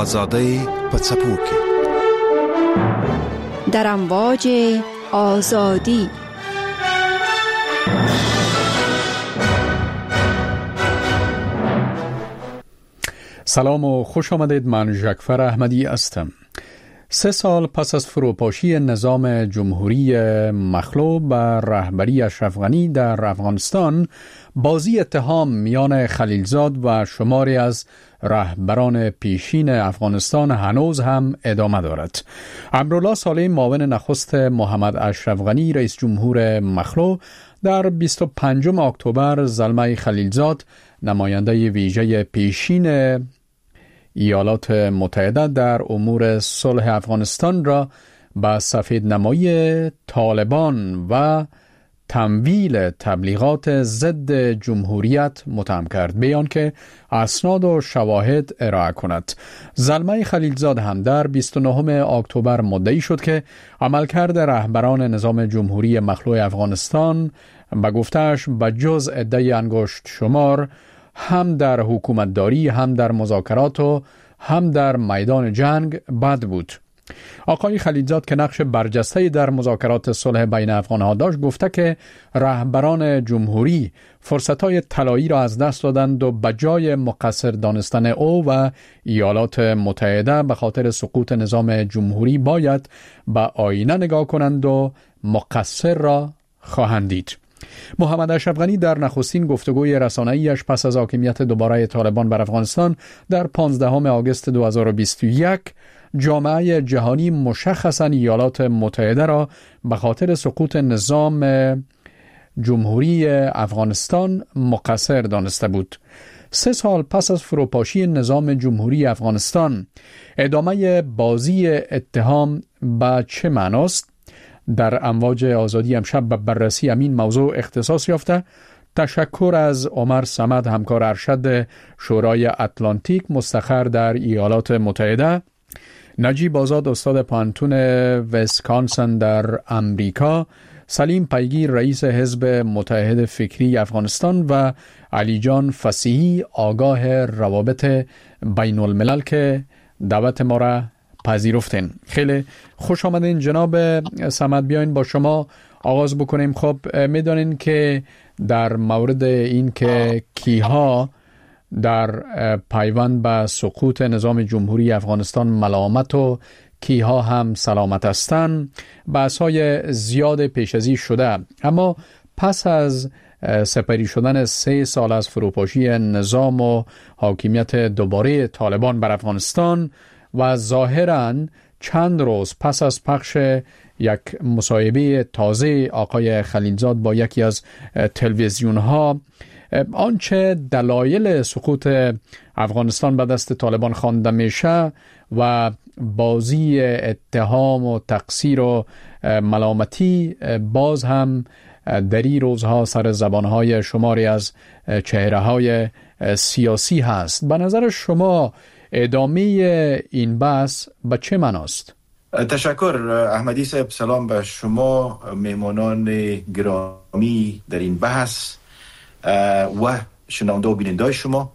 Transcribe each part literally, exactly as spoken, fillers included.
آزادی پڅپوکي در امواج آزادی. سلام و خوش آمدید. من ژکفر احمدی هستم. سه سال پس از فروپاشی نظام جمهوری مخلوع بر رهبری اشرف غنی در افغانستان، بازی اتهام میان خلیلزاد و شماری از رهبران پیشین افغانستان هنوز هم ادامه دارد. امرالله صالح، معاون نخست محمد اشرف غنی رئیس جمهور مخلوع، در بیست و پنجم اکتبر زلمه خلیلزاد، نماینده ویژه پیشین ایالات متحده در امور صلح افغانستان را به سفید نمایی طالبان و تمویل تبلیغات ضد جمهوریت متهم کرد، بیان که اسناد و شواهد ارائه کند. زلمه خلیلزاد هم در بیست و نهم اکتبر مدعی شد که عملکرد رهبران نظام جمهوری مخلوع افغانستان به گفته‌اش به جز عده انگشت شمار هم در حکومتداری، هم در مذاکرات و هم در میدان جنگ بد بود. آقای خلیلزاد که نقش برجسته‌ای در مذاکرات صلح بین افغان‌ها داشت، گفته که رهبران جمهوری فرصت‌های طلایی را از دست دادند و به جای مقصر دانستن او و ایالات متحده به خاطر سقوط نظام جمهوری باید به آینه نگاه کنند و مقصر را خواهند دید. محمد اشرف غنی در نخستین گفتگوی رسانه‌ایش پس از حاکمیت دوباره طالبان بر افغانستان در پانزدهم آگوست دو هزار و بیست و یک جامعه جهانی مشخصاً ایالات متحده را به خاطر سقوط نظام جمهوری افغانستان مقصر دانسته بود. سه سال پس از فروپاشی نظام جمهوری افغانستان، ادامه بازی اتهام به چه معناست؟ در امواج آزادی امشب به بررسی همین موضوع اختصاص یافته. تشکر از عمر صمد، همکار ارشد شورای اتلانتیک مستقر در ایالات متحده، نجیب آزاد، استاد پانتون ویسکانسن در امریکا، سلیم پیگیر، رئیس حزب متحد فکری افغانستان و علی جان فصیحی، آگاه روابط بین الملل که دعوت ما را پذیرفتین. خیلی خوش آمدین جناب صمد. بیاین با شما آغاز بکنیم. خب میدانین که در مورد این که کیها در پیوند به سقوط نظام جمهوری افغانستان ملامت و کیها هم سلامت هستند، بحث‌های زیاد پیش ازی شده، اما پس از سپری شدن سه سال از فروپاشی نظام و حاکمیت دوباره طالبان بر افغانستان و ظاهراً چند روز پس از پخش یک مصاحبه تازه آقای خلیلزاد با یکی از تلویزیون ها، آنچه دلایل سقوط افغانستان به دست طالبان خوانده میشه و بازی اتهام و تقصیر و ملامتی باز هم در این روزها سر زبانهای شماری از چهره‌های سیاسی هست. به نظر شما ادامه این بحث به چه معناست؟ تشکر احمدی صاحب. سلام به شما، میمانان گرامی در این بحث و شنونده و بیننده شما.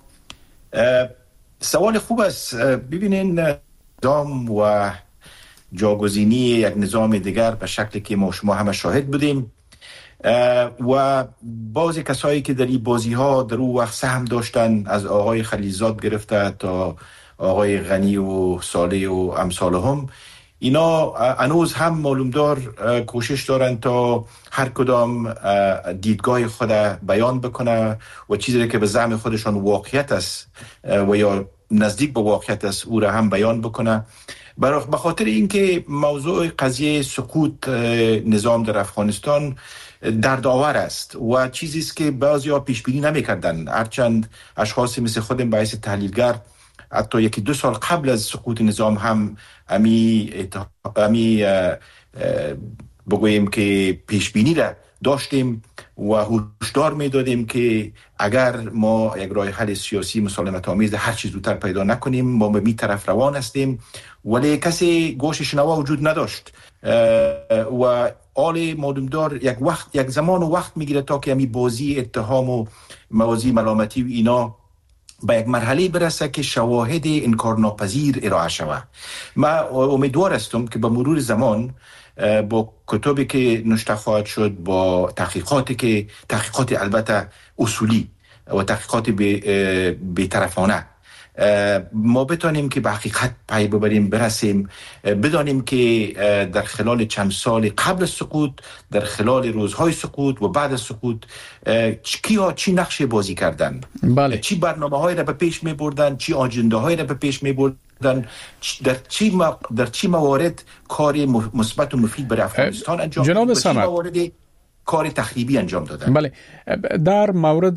سوال خوب است. ببینین، نظام و جاگزینی یک نظام دیگر به شکلی که ما شما همه شاهد بودیم و بعضی کسایی که در این بازی ها در اون وقت سهم داشتن، از آقای خلیلزاد گرفته تا آقای غنی و صالح و امثالهم، اینا هنوز هم معلومدار کوشش دارن تا هر کدام دیدگاه خود بیان بکنه و چیزی که به زعم خودشان واقعیت است و یا نزدیک به واقعیت است او را هم بیان بکنه. به خاطر اینکه موضوع قضیه سقوط نظام در افغانستان دردآور است و چیزی است که بعضیا پیش بینی نمی‌کردن، هرچند اشخاصی مثل خودم به حیث تحلیلگر حتی یکی دو سال قبل از سقوط نظام هم امی, امی بگوییم که پیش بینی را داشتیم و هشدار میدادیم که اگر ما یک راه حل سیاسی مسالمت آمیز هر چیز زودتر پیدا نکنیم، ما به می طرف روان هستیم، ولی کسی گوش شنوا وجود نداشت و آل معلومدار یک وقت یک زمان و وقت میگیره تا که امی بازی اتهام و موازی ملامتی و اینا به یک مرحله برسه که شواهد انکارناپذیر ارائه شود. من امیدوار هستم که با مرور زمان با کتابی که نوشته خواهد شد، با تحقیقاتی که تحقیقات البته اصولی و تحقیقات بی‌طرفانه، ما بتانیم که به حقیقت پی ببریم، برسیم، بدانیم که در خلال چند سال قبل از سقوط، در خلال روزهای سقوط و بعد از سقوط کیا چی نقش بازی کردن، بله. چی برنامه‌هایی را به پیش می بردن، چی آجنده‌هایی را به پیش می بردن، در چی در چی موارد کار مثبت و مفید برای افغانستان انجام جناب دادن، صمد، چی موارد کار تخریبی انجام دادن. بله. در مورد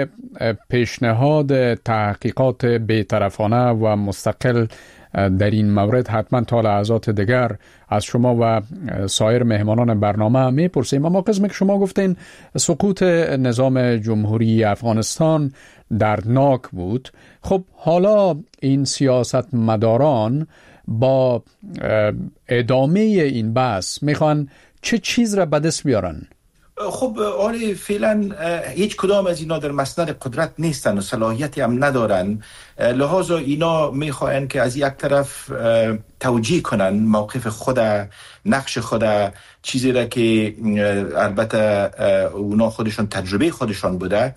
پیشنهاد تحقیقات بی‌طرفانه و مستقل در این مورد حتما تا لحظات دیگر از شما و سایر مهمانان برنامه میپرسیم. اما قسمی که شما گفتین سقوط نظام جمهوری افغانستان دردناک بود، خب حالا این سیاست مداران با ادامه این بحث میخوان چه چیز را به دست بیارن؟ خب آره، فعلا هیچ کدام از اینا در مسند قدرت نیستن و صلاحیتی هم ندارن، لذا اینا میخواین که از یک طرف توجیه کنن موقف خود، نقش خود، چیزی را که البته اونا خودشان تجربه خودشان بوده،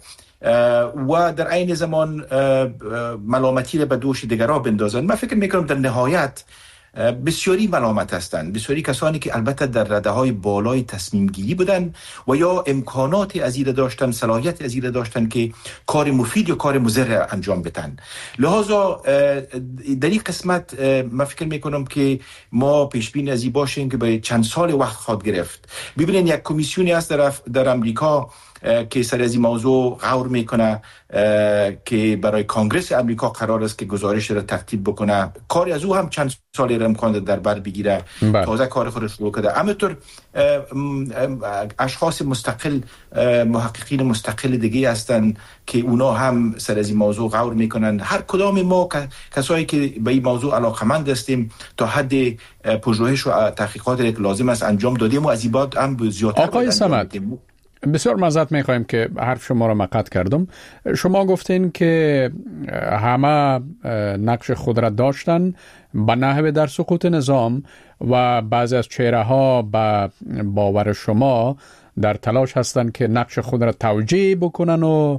و در عین زمان ملامتی را به دوش دیگرها بندازن. من فکر میکنم در نهایت بسیاری ملامت هستند، بسیاری کسانی که البته در رده‌های بالای تصمیم گیری بودن و یا امکانات از این داشتن، صلاحیت از این داشتن که کار مفید یا کار مضر انجام بدن. لذا در این قسمت من فکر میکنم که ما پیش بین از این باشیم که به چند سال وقت خواهد گرفت. ببینید یک کمیسیونی هست در, در امریکا که سر از این موضوع غور میکنه که برای کانگرس امریکا قرار است که گزارش را ترتیب بکنه. کاری از او هم چند سالی را امکان در بر بگیره، تازه کار خودش شروع کرده. همینطور اشخاص مستقل، محققین مستقل دیگه هستن که اونا هم سر از این موضوع غور میکنن. هر کدام ما کسایی که به این موضوع علاقمند هستیم تا حد پژوهش و تحقیقات که لازم است انجام دادیم و از این بعد هم زیادتر. آقای صمد، بسیار معذرت میخوایم که حرف شما را مقطع کردم. شما گفتین که همه نقش خود را داشتن به نحو در سقوط نظام و بعضی از چهره ها به باور شما در تلاش هستند که نقش خود را توجیه بکنن و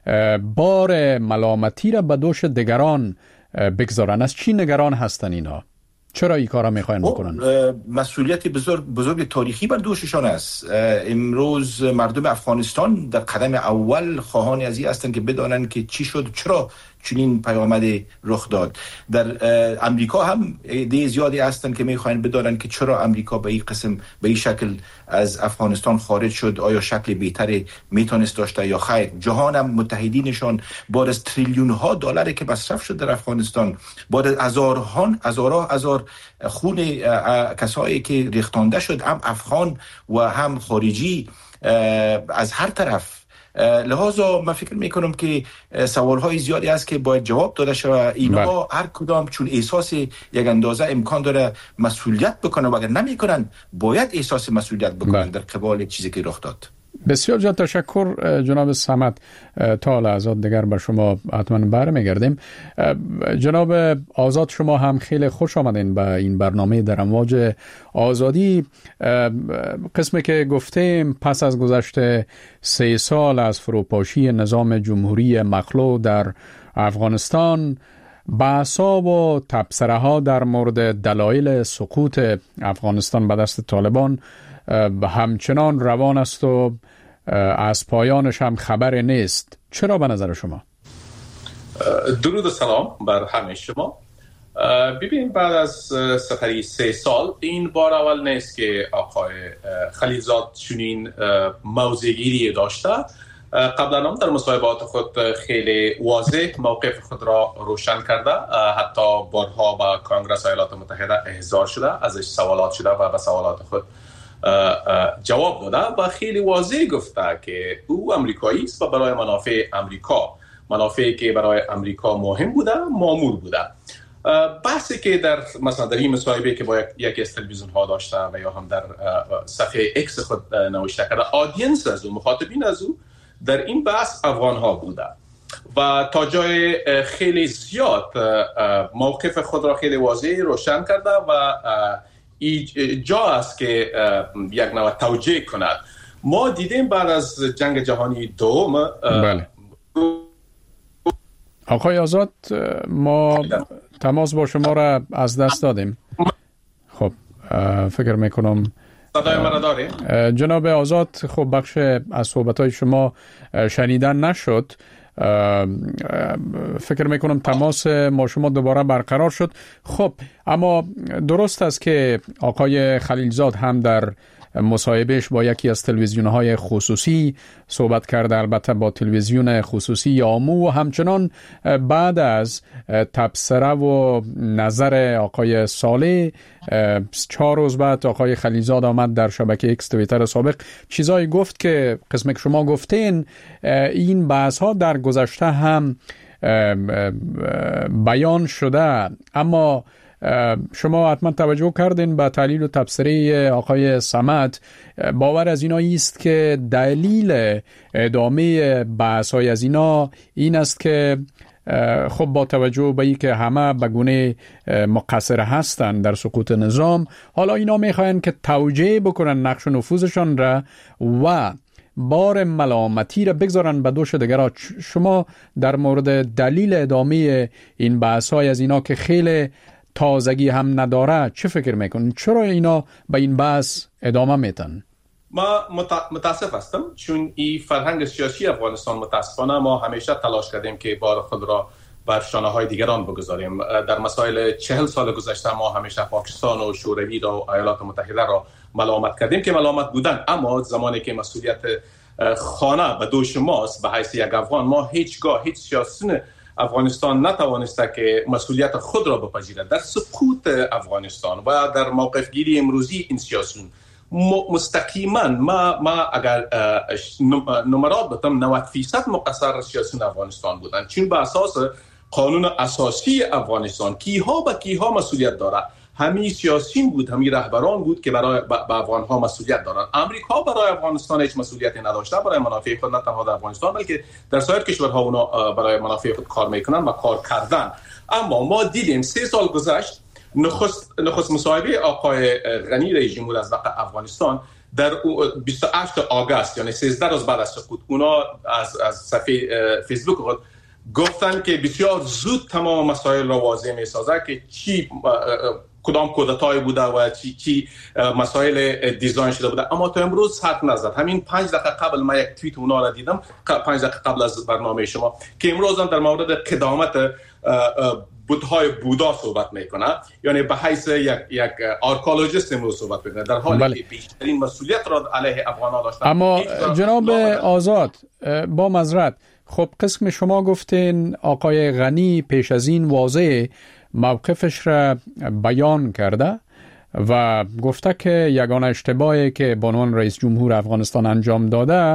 بار ملامتی را به دوش دیگران بگذارن. از چی نگران هستن اینا؟ چرا این کارا میخواین بکنن؟ مسئولیت بزرگ بزرگ تاریخی بر دوششان است. امروز مردم افغانستان در قدم اول خواهان از این هستند که بدانند که چی شد، چرا چنین پیامد رخ داد. در امریکا هم عده زیادی هستند که میخواین بدانند که چرا امریکا به این قسم، به این شکل از افغانستان خارج شد. آیا شکل بهتری میتونست داشته یا خیر؟ جهان هم متحدینشان بعد از تریلیون ها دلاری که مصرف شد در افغانستان، بعد از هزارها هزارها هزار خون کسایی که ریختانده شد، هم افغان و هم خارجی از هر طرف. لذا من فکر میکنم که سوالهای زیادی هست که باید جواب داده شود. اینا هر کدام چون احساس یک اندازه امکان داره مسئولیت بکنن و اگر نمیکنن باید احساس مسئولیت بکنن در قبال چیزی که رخ داد. بسیار زیاد تشکر جناب صمد. تا لحظات دیگر بر شما حتما برمیگردیم. جناب آزاد، شما هم خیلی خوش آمدین به این برنامه در امواج آزادی. قسمی که گفتیم پس از گذشت سه سال از فروپاشی نظام جمهوری مخلوع در افغانستان، بحثا و تبصره ها در مورد دلایل سقوط افغانستان به دست طالبان همچنان روان است و از پایانش هم خبر نیست. چرا به نظر شما؟ درود و سلام بر همه شما. ببین، بعد از سفری سه سال این بار اول نیست که آقای خلیلزاد چنین موضع‌گیری داشته. قبلا هم در مصاحبات خود خیلی واضح موقف خود را روشن کرده، حتی بارها با کانگرس ایالات متحده احضار شده، ازش سوالات شده و به سوالات خود جواب داده و خیلی واضح گفته که او امریکایی است و برای منافع امریکا، منافعی که برای امریکا مهم بوده، مامور بوده. بحثی که در مثلا در این مصاحبه که با یکی از تلویزیون ها داشته و یا هم در صفحه اکس خود نوشته کرده، آدینس از او، مخاطبین از او در این بحث افغان ها بوده و تا جای خیلی زیاد موقف خود را خیلی واضح روشن کرده و جا است که یک نوع توجیه کند. ما دیدیم بعد از جنگ جهانی دوم بله. آقای آزاد ما تماس با شما را از دست دادیم. خب فکر میکنم صدای من داریم. جناب آزاد خب بخش از صحبت‌های شما شنیدن نشد. فکر میکنم تماس ما شما دوباره برقرار شد. خب اما درست است که آقای خلیلزاد هم در مصاحبهش با یکی از تلویزیون‌های خصوصی صحبت کرده، البته با تلویزیون خصوصی یامو، و همچنان بعد از تبصره و نظر آقای صالح چهار روز بعد آقای خلیلزاد آمد در شبکه ایکس توییتر سابق چیزایی گفت که قسمی که شما گفتین این بحث ها در گذشته هم بیان شده، اما شما حتما توجه کردین به تحلیل و تبصره آقای صمد. باور از اینا است که دلیل ادامه بحث های از اینا این است که خب با توجه به این که همه به گونه مقصر هستند در سقوط نظام، حالا اینا میخواین که توجیه بکنن نقش و نفوذشان را و بار ملامتی را بگذارن به دوش دیگرها. شما در مورد دلیل ادامه این بحث های از اینا که خیلی تازگی هم نداره چه فکر میکنین؟ چرا اینا به این بحث ادامه میتن؟ ما متاسف هستم چون این فرهنگ سیاسی افغانستان متاسفانه ما همیشه تلاش کردیم که بار خود را بر شانه های دیگران بگذاریم. در مسائل چهل سال گذشته ما همیشه پاکستان و شوروی را و ایالات متحده را ملامت کردیم که ملامت بودن، اما زمانی که مسئولیت خانه به دوش ماست به حیث یک افغان، ما هیچگاه هیچ سیاسی افغانستان نتوانسته که مسئولیت خود را بپذیرد در سقوط افغانستان و در موقف گیری امروزی این سیاسیون. مستقیما ما ما اگر نمرات بتم نود فیصد مقصر سیاسیون افغانستان بودند، چون به اساس قانون اساسی افغانستان کیها به کیها مسئولیت داره، همین سیاسیون بود، همین رهبران بود که برای به افغان‌ها مسئولیت دارند. امریکا برای افغانستان هیچ مسئولیتی نداشته، برای منافع خود نه تنها در افغانستان بلکه در سایر کشورها اونا برای منافع خود کار میکنن و کار کردن. اما ما دیدیم سه سال گذشت نخست نخست مصاحبه آقای غنی رئیس جمهور از وقت افغانستان در بیست و هشت آگوست یعنی سیزده روز بعد از سقوط اونا از از صفحه فیسبوک خود گفتن که بسیار زود تمام مسائل را واضح می‌سازه که چی کدام کودتای بوده و چی چی مسائل دیزاین شده بوده، اما تا امروز حرف نزد. همین پنج دقیقه قبل من یک توییت اونا را دیدم، پنج دقیقه قبل از برنامه شما، که امروز هم در مورد قدامت بودهای بودا صحبت میکنه، یعنی به حیث یک یک آرکئولوژیست امروز صحبت میکنه، در حالی بله. که بیشترین مسئولیت را علیه افغان‌ها داشتن. اما جناب آزاد با معذرت، خب قسم شما گفتین آقای غنی پیش از این واضح موقفش را بیان کرده و گفته که یگانه اشتباهی که به عنوان رئیس جمهور افغانستان انجام داده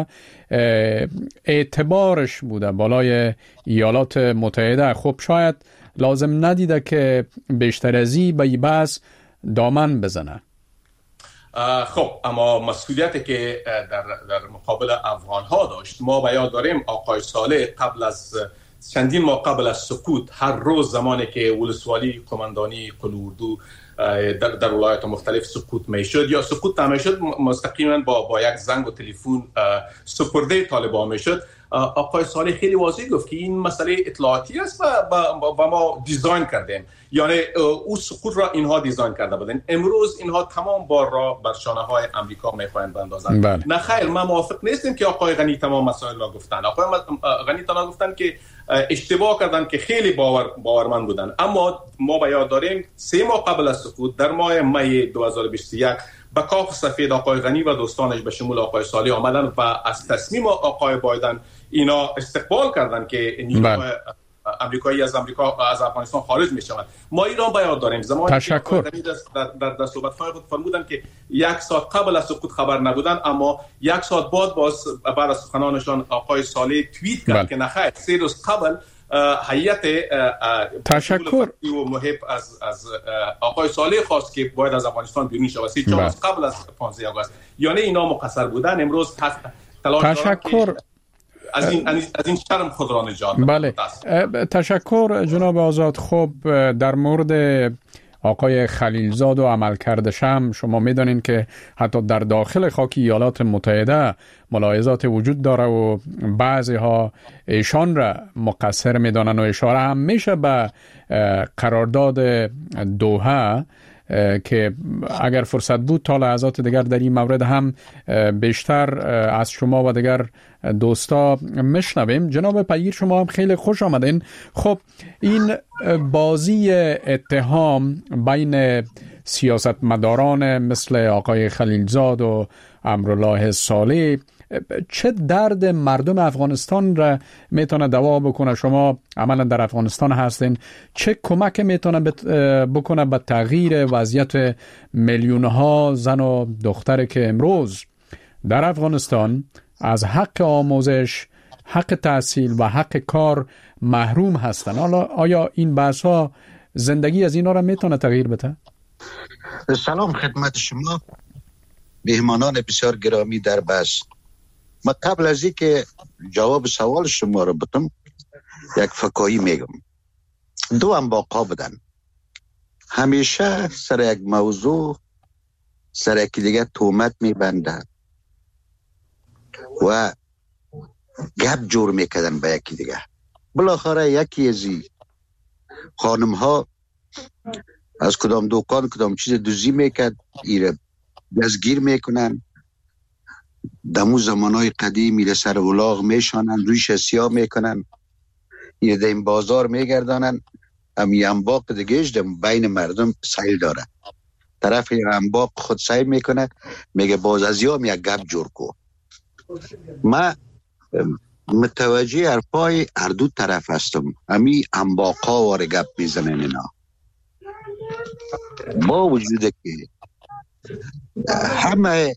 اعتبارش بوده بالای ایالات متحده. خب شاید لازم ندیده که بیشتر ازی به این بحث دامن بزنه. خب اما مسئولیتی که در در مقابل افغان ها داشت، ما به یاد داریم آقای صالح قبل از چندین ماه قبل از سقوط هر روز زمانی که ولسوالی قماندانی قلوردو در در ولایات مختلف سقوط میشد یا سقوط نمیشد، مستقیما با با یک زنگ و تلفن سپرده طالبان میشد. آقای صالح خیلی واضح گفت که این مسئله اطلاعاتی است و, و ما دیزاین کردیم، یعنی او سقوط را اینها دیزاین کرده بودن. امروز اینها تمام بار را بر شانه های امریکا میخواهند بندازند. بله. نه خیر، ما موافق نیستیم که آقای غنی تمام مسائل را گفتن. آقای غنی تمام گفتن که اشتباه کردن که خیلی باور باورمند بودن، اما ما به یاد داریم سه ماه قبل از سقوط در ماه می دو هزار و بیست و یک به کاخ سفید آقای غنی و دوستانش به شمول آقای صالح آمدن و از تصمیم آقای بایدن اینا استقبال کردن که نیروهای امریکایی از امریکا از افغانستان خارج می شوند. ما ایران به یاد داریم زمانی که آقای غنی در در, در صحبت‌های خود فرمودن که یک ساعت قبل از سقوط خبر نبودن، اما یک ساعت بعد باز بعد از سخنانشان آقای صالح توییت کرد بل. که نخیر سه روز قبل هیئت تشکر و محب از از آقای صالح خواست که باید از افغانستان بیرون شود سی چهار قبل از پانزده آگوست. یعنی اینا مقصر بودن. امروز هست تشکر از این از این شرم خود را نجات بله. تشکر جناب آزاد. خب در مورد آقای خلیلزاد و عملکردش هم شما میدانین که حتی در داخل خاک ایالات متحده ملاحظات وجود داره و بعضی ها ایشان را مقصر میدانن و اشاره هم میشه به قرارداد دوحه که اگر فرصت بود تا لحظات دیگر در این مورد هم بیشتر از شما و دیگر دوستا میشنویم. جناب پیگیر شما هم خیلی خوش آمدین. خب این بازی اتهام بین سیاستمداران مثل آقای خلیلزاد و امرالله صالح چه درد مردم افغانستان را میتونه دوا بکنه؟ شما عملا در افغانستان هستین، چه کمک میتونه بکنه به تغییر وضعیت میلیون ها زن و دختر که امروز در افغانستان از حق آموزش، حق تحصیل و حق کار محروم هستن؟ حالا آیا این بحث ها زندگی از اینا را میتونه تغییر بده؟ سلام خدمت شما مهمانان بسیار گرامی در بحث. ما قبل از این که جواب سوال شما رو بدم یک فکایی میگم. دو انباقا بدن، همیشه سر یک موضوع سر یکی دیگه تهمت میبندن و گپ جور میکردن به یکی دیگه. بالاخره یکی از خانم ها از کدام دکان کدام چیز دوزی میکرد، ایره دستگیر میکنن. دمو زمانای قدیم میره سر ولاغ میشانن، رویش سیاه میکنن، یه دیم بازار میگردانن. امی انباق دیگهش دم بین مردم سیل داره، طرف یه انباق خود سیل میکنه، میگه باز از یام یک گپ جور کو. ما متوجه حرفای هر دو طرف هستم. امی انباقا واره گپ میزنن اینا، با وجوده که همه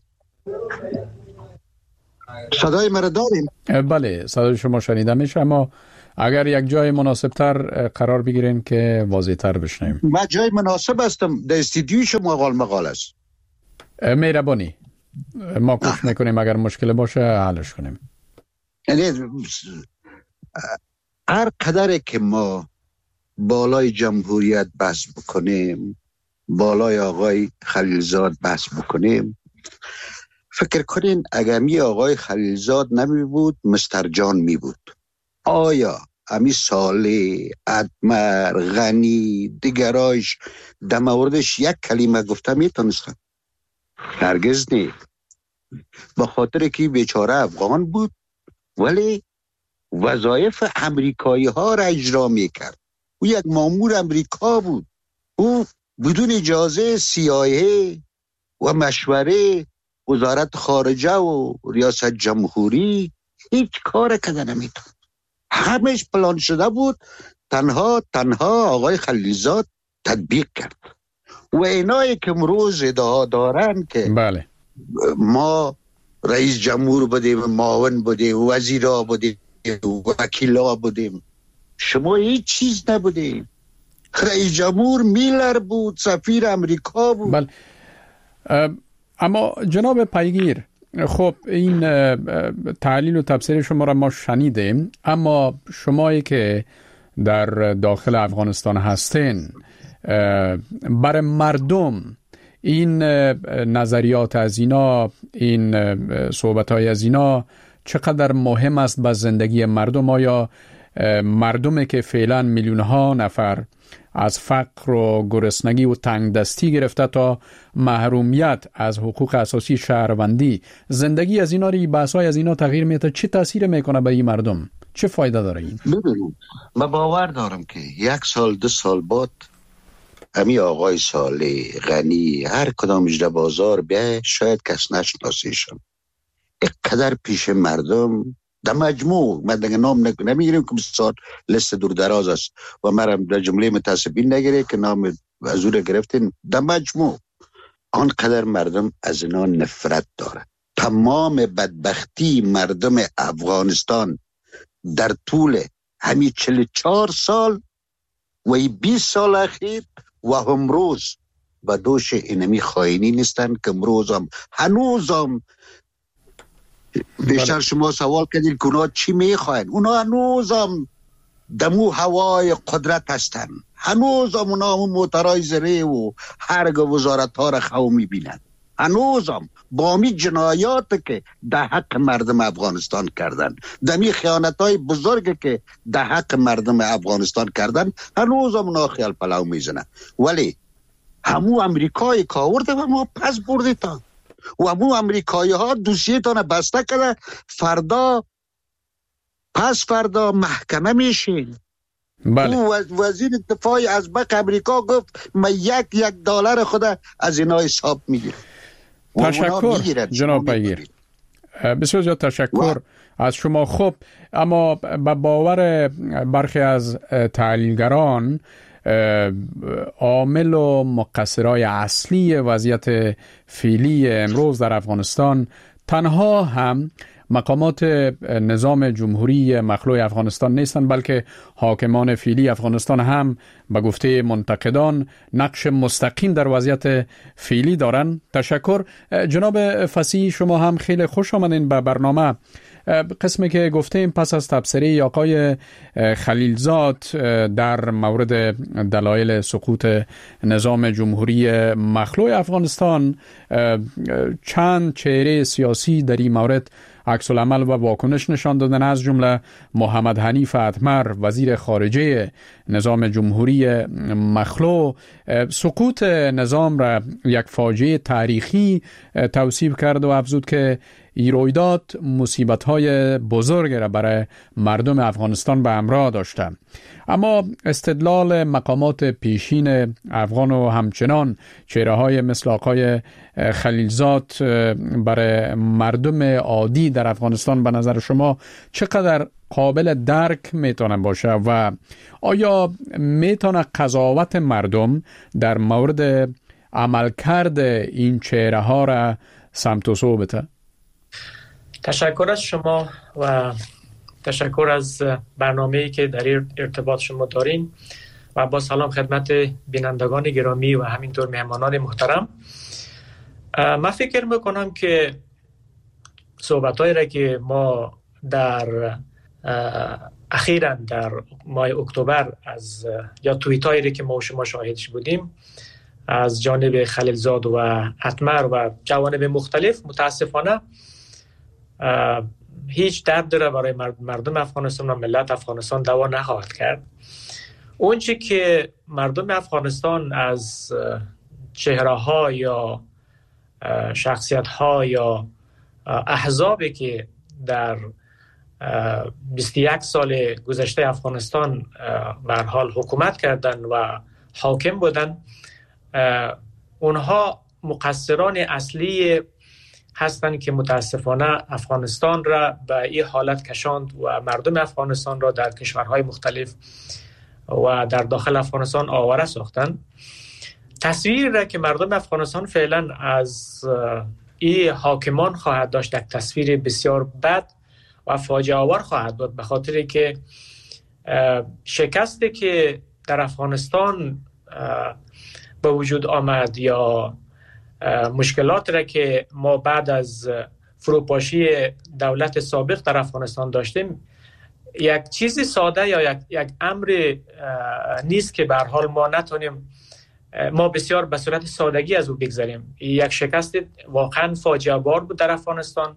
صدای مرا داریم؟ بله صدای شما شنیده میشه، اما اگر یک جای مناسبتر قرار بگیرین که واضح‌تر بشنیم. من جای مناسب هستم، در استودیوی شما قال مقال است. مهربانی ما کوشش میکنیم اگر مشکل باشه حلش کنیم. یعنی هر قدر که ما بالای جمهوریت بحث بکنیم، بالای آقای خلیلزاد بحث بکنیم، فکر کنین اگر می آقای خلیلزاد نمی بود مستر جان می بود، آیا امی صالح، ادمر، غنی دیگرایش در موردش یک کلمه گفته می تونستن؟ هرگز نی. با خاطر که بیچاره افغان بود ولی وظایف امریکایی ها را اجرا می کرد. او یک مامور امریکا بود، او بدون اجازه سی آی ای و مشوره وزارت خارجه و ریاست جمهوری هیچ کار کده نمیتون. همش پلان شده بود، تنها تنها آقای خلیلزاد تطبیق کرد. و اینایی که امروز ادعا دارن که بله ما رئیس جمهور بودیم، معاون بودیم، وزیرا بودیم، وکیلا بودیم، شما هیچ چیز نبودیم. رئیس جمهور میلر بود، سفیر امریکا بود. بله. اما جناب پیگیر، خب این تحلیل و تفسیر شما را ما شنیدیم، اما شمایی که در داخل افغانستان هستین، برای مردم این نظریات از اینا، این صحبت‌های از اینا چقدر مهم است به زندگی مردم؟ آیا مردمی که فعلا میلیون‌ها نفر از فقر و گرسنگی و تنگ دستی گرفته تا محرومیت از حقوق اساسی شهروندی، زندگی از اینا ری بحثای از اینا تغییر میده، چه تاثیر میکنه به این مردم؟ چه فایده داره این؟ ببینید من باور دارم که یک سال دو سال بعد امی آقای صالح، غنی، هر کدام اجده بازار بیه شاید کس نشناسیشن. اقدر پیش مردم در مجموع، من دیگه نام نمیگیریم که بسیار لست دور دراز است و مرم در جمله متاسبین نگیره که نام وزور گرفتین، در مجموع آنقدر مردم از اینا نفرت داره. تمام بدبختی مردم افغانستان در طول همین چهل و چهار سال و بیست سال اخیر و امروز و دوش اینمی خائنی نیستن که امروز هم هنوز هم بیشتر شما سوال کردید که اونا چی میخواین. اونا هنوزم دمو هوای قدرت هستن، هنوزم اونا همون موترهای زره و هرگ وزارت ها را خو میبینن، هنوزم با می جنایات که در حق مردم افغانستان کردن، دمی خیانت های بزرگ که در حق مردم افغانستان کردن، هنوزم اونا خیال پلاو میزنن. ولی همو امریکای کاورده و ما پس برده تا و همو امریکایی ها دوسیه تانه بسته کرده، فردا پس فردا محکمه میشین. بله. او وزیر دفاع ازبک امریکا گفت من یک یک دلار خود از اینا حساب میگیرم. تشکر جناب پیگیر، بسیار زیاد تشکر از شما. خب اما به باور برخی از تحلیلگران عامل و مقصرای اصلی وضعیت فعلی امروز در افغانستان تنها هم مقامات نظام جمهوری مخلوع افغانستان نیستند، بلکه حاکمان فعلی افغانستان هم به گفته منتقدان نقش مستقیم در وضعیت فعلی دارند. تشکر جناب فصیح، شما هم خیلی خوش آمدین به برنامه. قسمی که گفتیم پس از تبصره آقای خلیلزاد در مورد دلایل سقوط نظام جمهوری مخلوع افغانستان، چند چهره سیاسی در این مورد عکس العمل و واکنش نشان دادن، از جمله محمد حنیف اتمر وزیر خارجه نظام جمهوری مخلوع سقوط نظام را یک فاجعه تاریخی توصیف کرد و افزود که این رویداد مصیبت‌های بزرگ را برای مردم افغانستان به همراه داشته. اما استدلال مقامات پیشین افغان و همچنان چهره‌های مثل آقای خلیلزاد برای مردم عادی در افغانستان به نظر شما چقدر قابل درک میتونه باشه و آیا میتونه قضاوت مردم در مورد عملکرد این چهره‌ها را سمت و سو بده؟ تشکر از شما و تشکر از برنامه‌ای که در ارتباط شما دارین و با سلام خدمت بینندگان گرامی و همینطور مهمانان محترم. من فکر میکنم که صحبت‌هایی را که ما در اخیراً در ماه اکتبر از یا توییتایی را که ما و شما شاهدش بودیم از جانب خلیلزاد و اتمر و جوانب مختلف، متاسفانه هیچ درد را برای مردم افغانستان و ملت افغانستان دوا نخواهد کرد. اون چی که مردم افغانستان از چهره ها یا شخصیت ها یا احزابی که در بیست و یک سال گذشته افغانستان به هر حال حکومت کردن و حاکم بودن، اونها مقصران اصلی هستند که متاسفانه افغانستان را به این حالت کشاند و مردم افغانستان را در کشورهای مختلف و در داخل افغانستان آواره ساختند. تصویری را که مردم افغانستان فعلا از این حاکمان خواهد داشت یک تصویر بسیار بد و فاجعه آور خواهد بود، به خاطر که شکستی که در افغانستان به وجود آمد یا مشکلات را که ما بعد از فروپاشی دولت سابق در افغانستان داشتیم یک چیزی ساده یا یک, یک امر نیست که به هر حال ما نتونیم ما بسیار به صورت سادگی از او بگذاریم. یک شکست واقعا فاجعه بار بود در افغانستان.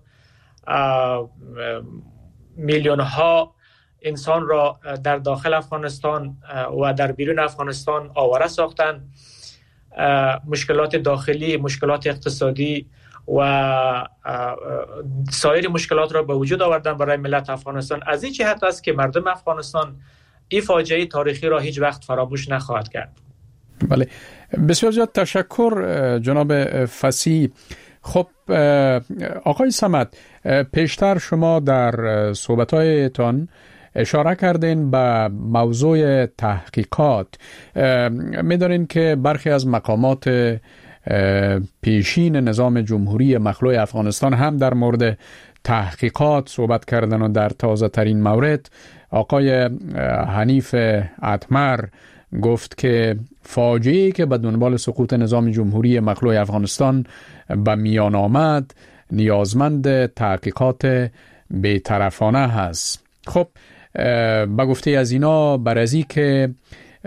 میلیون ها انسان را در داخل افغانستان و در بیرون افغانستان آواره ساختند. مشکلات داخلی، مشکلات اقتصادی و سایر مشکلات را به وجود آوردن برای ملت افغانستان. از این جهت است که مردم افغانستان این فاجعه تاریخی را هیچ وقت فراموش نخواهد کرد. بله، بسیار زیاد تشکر جناب فصیح. خب آقای صمد، پیشتر شما در صحبت‌هایتان اشاره کردین به موضوع تحقیقات. می‌دانین که برخی از مقامات پیشین نظام جمهوری مخلوع افغانستان هم در مورد تحقیقات صحبت کردن و در تازه ترین مورد آقای حنیف اتمر گفت که فاجعه‌ای که به دنبال سقوط نظام جمهوری مخلوع افغانستان به میان آمد نیازمند تحقیقات بی‌طرفانه هست. خب با گفته از اینا بر از این که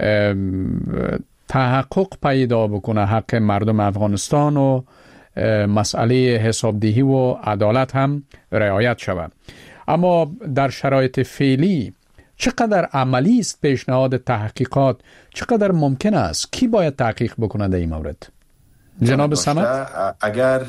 تحقق پیدا بکنه حق مردم افغانستان و مسئله حسابدهی و عدالت هم رعایت شود، اما در شرایط فعلی چقدر عملی است پیشنهاد تحقیقات؟ چقدر ممکن است؟ کی باید تحقیق بکنه در این مورد؟ جناب صمد، اگر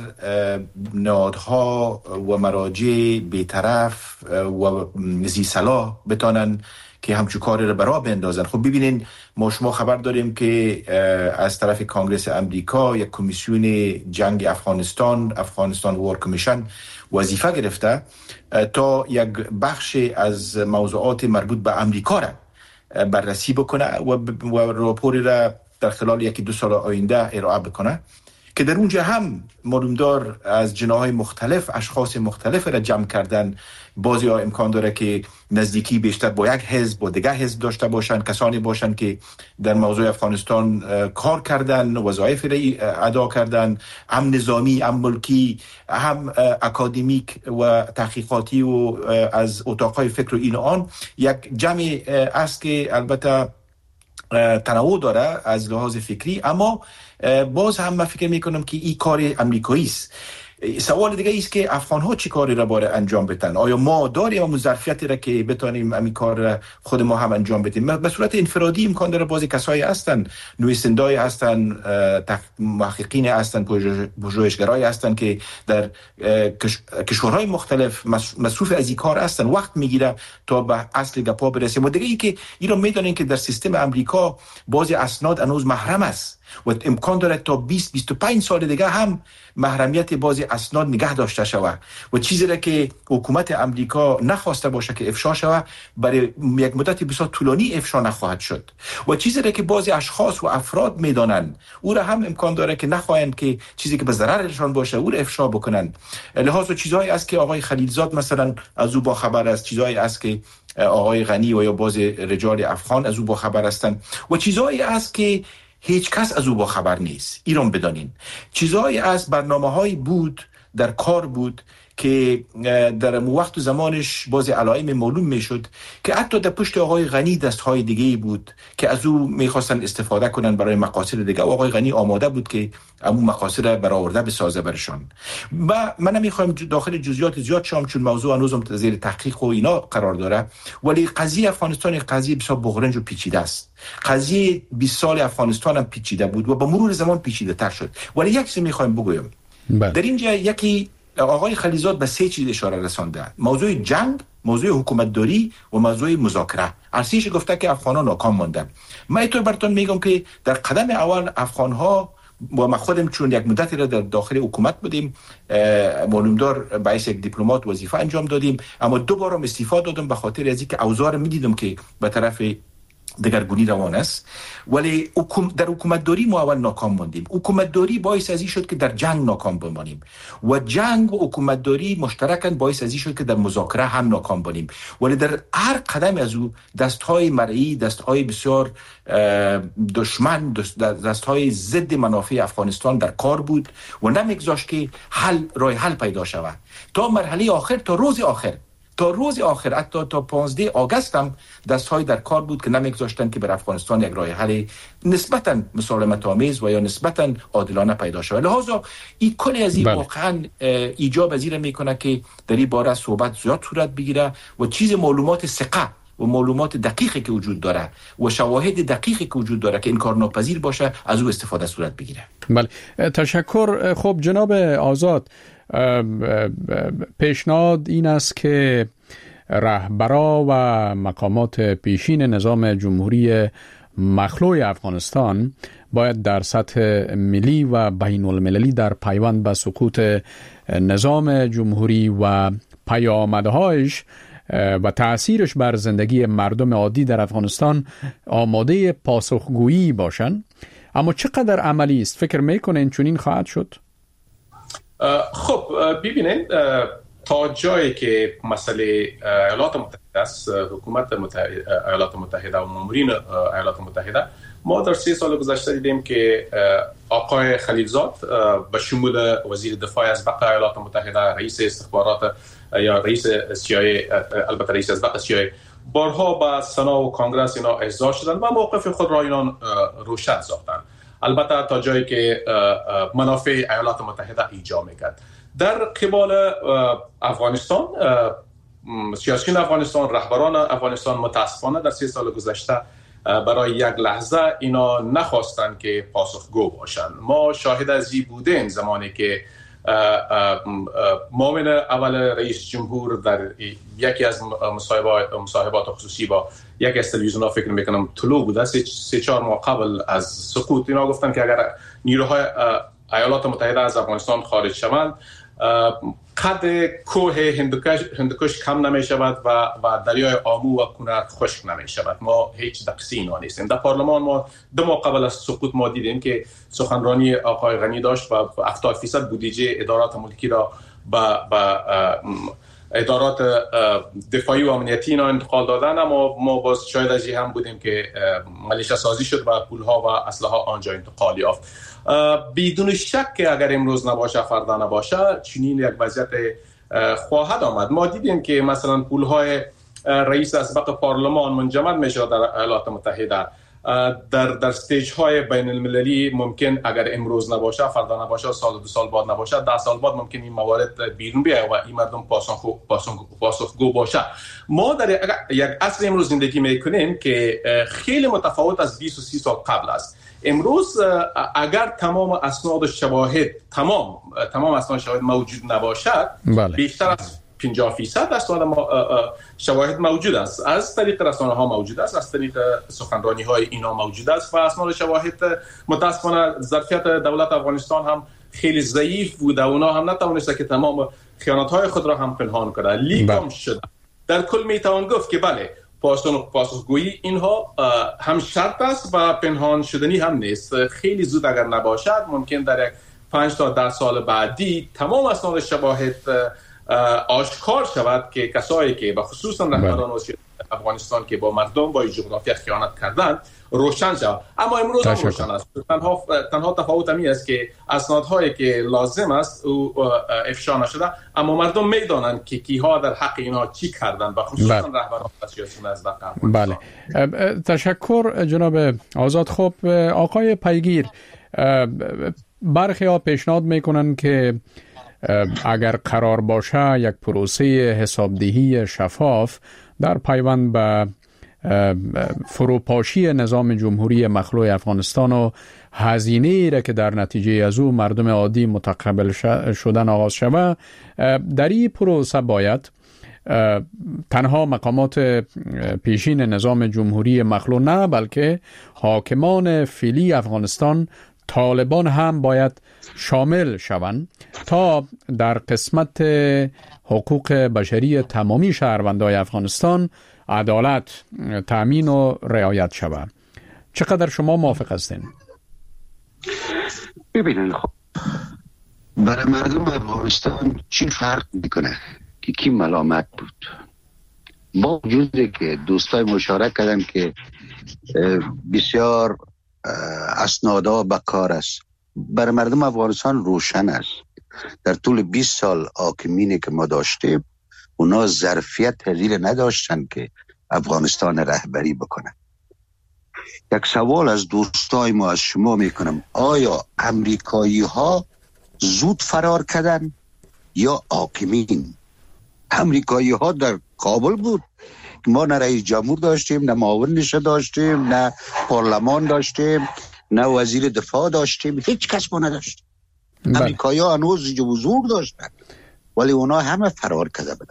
نهادها و مراجع بی‌طرف و ذی صلاح بتانن که همچون کاری رو برا بندازن. خب ببینین، ما شما خبر داریم که از طرف کانگرس امریکا یک کمیسیون جنگ افغانستان، افغانستان وار کمیشن، وظیفه گرفته تا یک بخش از موضوعات مربوط به امریکا را بررسی بکنه و, و راپوری را در خلال یکی دو سال آینده ارائه بکنه که در اونجا هم معلومدار از جناح‌های مختلف اشخاص مختلف را جمع کردن. بعضی ها امکان داره که نزدیکی بیشتر با یک حزب با دیگر حزب داشته باشن، کسانی باشن که در موضوع افغانستان کار کردن، وظایف را ادا کردن، هم نظامی، هم ملکی، هم اکادمیک و تحقیقاتی و از اتاقهای فکر و این آن. یک جمع است که البته تنوع داره از لحاظ فکری، اما باز هم من فکر میکنم که این کار امریکایی است. سوال دیگه است که افغان ها چی کاری را باید انجام بدن؟ آیا ما داریم همون ظرفیتی را که بتونیم همین کار را خود ما هم انجام بدیم؟ به صورت انفرادی امکان داره بعضی کسایی هستن، نویسنده‌ای هستن، محققین هستن، پژوهشگرایی هستن که در کشورهای مختلف مصروف از این کار هستن، وقت میگیره تا به اصل گپا برسیم. و دیگه ای که اینا میدونن که در سیستم امریکا بعضی اسناد هنوز محرم است و امکان داره تا بیست بیست و پنج سال دیگه هم محرمیت بعضی اسناد نگه داشته شود و چیزی را که حکومت امریکا نخواسته باشه که افشا شود برای یک مدت بسیار طولانی افشا نخواهد شد و چیزی را که بعضی اشخاص و افراد میدانن او را هم امکان داره که نخواهند که چیزی که به ضررشان باشه او را افشا بکنن. لحاظ چیزایی است که آقای خلیلزاد مثلا از او با خبر است، چیزایی است که آقای غنی و یا بعضی رجال افغان از او با خبر هستند و چیزایی است که هیچ کس از او با خبر نیست. ایران بدانین چیزایی از برنامه‌های بود در کار بود که در وقت و زمانش باز علائم معلوم میشد که حتی در پشت آقای غنی دستهای دیگه بود که از او میخواستن استفاده کنن برای مقاصد دیگه و آقای غنی آماده بود که همون مقاصد را برآورده بسازه برشان. و من نمیخوایم داخل جزئیات زیاد شم چون موضوع هنوزم زیر تحقیق و اینا قرار داره، ولی قضیه افغانستان قضیه بسیار بغرنج و پیچیده است. قضیه بیست سال افغانستان هم پیچیده بود و با مرور زمان پیچیده تر شد. ولی یک چیز میخوایم بگویم بله. در اینجا یکی آقای خلیلزاد به سه چیز اشاره رسانده: موضوع جنگ، موضوع حکومت داری و موضوع مذاکره. ارسیش گفته که افغانان ناکام ماندن. من اینطور براتون میگم که در قدم اول افغان ها با ما خودم چون یک مدتی را در داخل حکومت بودیم، معلومدار باعث یک دیپلمات وظیفه انجام دادیم، اما دو بارم استعفا دادم به خاطر از اینکه اوضاع را میدیدم که به طرف دگرگونی روان است. ولی در حکومت داری ما اول ناکام ماندیم. حکومت داری باعث از این شد که در جنگ ناکام بمانیم و جنگ و حکومت داری مشترکاً باعث از این شد که در مذاکره هم ناکام بمانیم. ولی در هر قدم از او دستهای مرئی، دستهای بسیار دشمن، دستهای ضد منافع افغانستان در کار بود و نمیگذاشت که حل راه حل پیدا شود تا مرحله آخر، تا روز آخر تا روز آخر حتی تا پانزده آگوست هم دستهای در کار بود که نمیگذاشتن که بر افغانستان یک راه حل نسبتاً مسالمت آمیز و یا نسبتاً عادلانه پیدا شود. لذا این کلی از این بله. واقعاً ایجاب از این میکنه که در این باره صحبت زیاد صورت بگیره و چیز معلومات ثقه و معلومات دقیقی که وجود داره و شواهد دقیقی که وجود داره که این کار ناپذیر باشه از او استفاده صورت بگیره. بله، تشکر. خب جناب آزاد، پیشنهاد این است که رهبرا و مقامات پیشین نظام جمهوری مخلوع افغانستان باید در سطح ملی و بین المللی در پیوند به سقوط نظام جمهوری و پیامدهایش و تأثیرش بر زندگی مردم عادی در افغانستان آماده پاسخگویی باشند. اما چقدر عملی است؟ فکر میکنین چنین خواهد شد؟ خب ببینید، تا جایی که مسئله ایالات متحده است، حکومت متحده، ایالات متحده و مامورین ایالات متحده ما در سه سال گذشته دیدیم که آقای خلیلزاد به شمول وزیر دفاع ازبق ایالات متحده، رئیس استخبارات یا رئیس سیای، البته رئیس ازبق سیای، بارها به سنا و کانگرس اینا احضار شدن و موقف خود را اینا روشن ساختن، البته تا جایی که منافع ایالات متحده ایجا میکرد. در قبال افغانستان، سیاسیون افغانستان، رهبران افغانستان متاسفانه در سه سال گذشته برای یک لحظه اینا نخواستن که پاسخگو باشن. ما شاهد از این بودیم زمانی که معاون اول رئیس جمهور در یکی از مصاحبات خصوصی با یکی از تلویزیون‌ها، فکر میکنم طلوع بوده، سه چهار ماه قبل از سقوط، اینا گفتن که اگر نیروهای ایالات متحده از افغانستان خارج شوند، قد کوه هندوکش, هندوکش کم نمی شود و, و دریای آمو و کنر خشک نمی شود. ما هیچ دقیقی اینا نیستیم. در پارلمان ما دو ماه قبل از سقوط ما دیدیم که سخنرانی آقای غنی داشت و هفتاد فیصد بودجه ادارات ملکی را با, با ادارات دفاعی و امنیتی اینا انتقال دادن، اما ما باز شاید از هم بودیم که ملیشه سازی شد و پولها و اسلحه آنجا انتقال یافت. بدون شک که اگر امروز نباشه فردا نباشه چنین یک وضعیت خواهد آمد. ما دیدیم که مثلا پولهای رئیس ازبق پارلمان منجمد میشه در ایالات متحده، در در استیج های بین المللی ممکن اگر امروز نباشه فردا نباشه سال دو سال بعد نباشه ده سال بعد ممکن این موارد بیرون بیاید و این مردم پاسخگو پاسخگو باشه. ما در یک عصر امروز زندگی میکنیم که خیلی متفاوت از بیست و سی سال قبل است. امروز اگر تمام اسناد و شواهد تمام تمام اسناد و شواهد موجود نباشد، بله. بیشتر از پنجاه فیصد اسناد شواهد موجود است، از طریق رسانه ها موجود است، از طریق سخنرانی های اینا موجود است و اسناد و شواهد متاسفانه ظرفیت دولت افغانستان هم خیلی ضعیف بود و اونا هم نتوانسته که تمام خیانت های خود را هم پنهان کنه، لیکم شده. در کل میتوان گفت که بله پاسخ پاسخگویی اینها هم شرط است و پنهان شدنی هم نیست. خیلی زود اگر نباشد ممکن در یک پنج تا ده سال بعدی تمام اسناد شواهد آشکار شود که کسایی که به خصوصا رهبران افغانستان که با مردم با جغرافیا خیانت کردند روشن شود. اما امروز هم روشن است. تنها تنها تفاوت می است که اسنادهایی که لازم است او افشا نشده، اما مردم میدانند که کیها در حق اینها چی کردند و خصوصا رهبران سیاسی از افغانستان. بله، تشکر جناب آزاد. خب آقای پیگیر، برخی ها پیشنهاد میکنن که اگر قرار باشه یک پروسه حسابدهی شفاف در پیوند به فروپاشی نظام جمهوری مخلوع افغانستان و هزینه‌ای را که در نتیجه از او مردم عادی متقبل شدن آغاز شود، در این پروسه باید تنها مقامات پیشین نظام جمهوری مخلوع نه بلکه حاکمان فعلی افغانستان، طالبان هم باید شامل شوند تا در قسمت حقوق بشری تمامی شهروندان افغانستان عدالت تأمین و رعایت شود. چقدر شما موافق هستین؟ ببینید، خب برای مردم افغانستان چی فرق میکنه که کی ملامت بود؟ با وجودی که دوستای مشارکت کردن که بسیار اسنادا به کار است، برای مردم افغانستان روشن است. در طول بیست سال حاکمینی که ما داشتیم اونا ظرفیت هزینه نداشتن که افغانستان رهبری بکنن. یک سوال از دوستای ما از شما میکنم، آیا امریکایی ها زود فرار کردن یا حاکمین؟ امریکایی ها در کابل بود، ما نه رئیس جمهور داشتیم، نه معاون نشه داشتیم، نه پارلمان داشتیم، نه وزیر دفاع داشتیم، هیچ کس ما نداشتیم. امریکایی ها هنوز حضور داشتن ولی اونا همه فرار کرده بودن.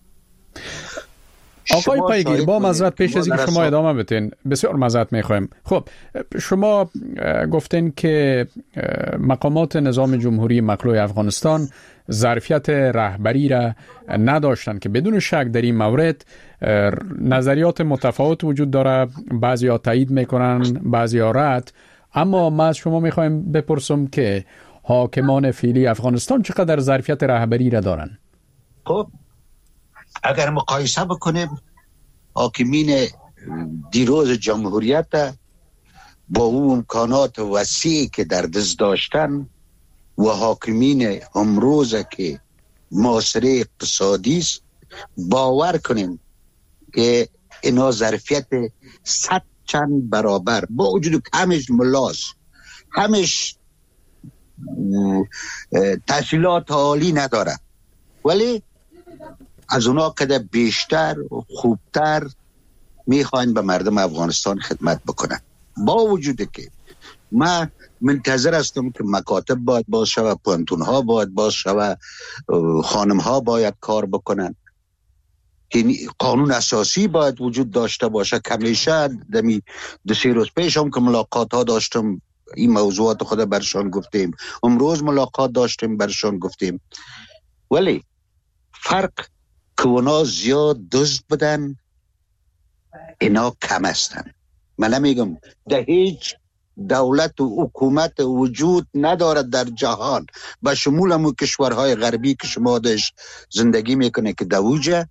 آقای پیگیر، با معذرت پیش از اینکه شما ادامه بدین، بسیار معذرت میخوایم. خب شما گفتین که مقامات نظام جمهوری مخلوع افغانستان ظرفیت رهبری را نداشتن که بدون شک در این مورد نظریات متفاوت وجود داره، بعضی ها تایید میکنن بعضی ها رد، اما ما از شما میخوایم بپرسم که حاکمان فعلی افغانستان چقدر ظرفیت رهبری را دارن؟ خب اگر مقایسه بکنیم حاکمین دیروز جمهوریت با اون امکانات وسیعی که در دست داشتن و حاکمین امروز که معاصره اقتصادی است، باور کنیم که اینا ظرفیت صد چند برابر با وجود که همش ملاس، همش تحصیلات عالی نداره، ولی از اونا کده بیشتر و خوبتر میخواین به مردم افغانستان خدمت بکنن. با وجود که من منتظر هستم که مکاتب باید باز شوه، پانتون ها باید باز شوه، خانم ها باید کار بکنن، قانون اساسی باید وجود داشته باشه. کمیشه دمی دو سه روز پیش هم که ملاقات ها داشتم این موضوعات خود برشان گفتیم، امروز ملاقات داشتیم برشان گفتیم، ولی فرق که اونا زیاد دزد بدن، اینا کم هستن. من نمیگم ده هیچ دولت و حکومت وجود ندارد در جهان به شمول همون کشورهای غربی که شما داشت زندگی میکنه که دوجه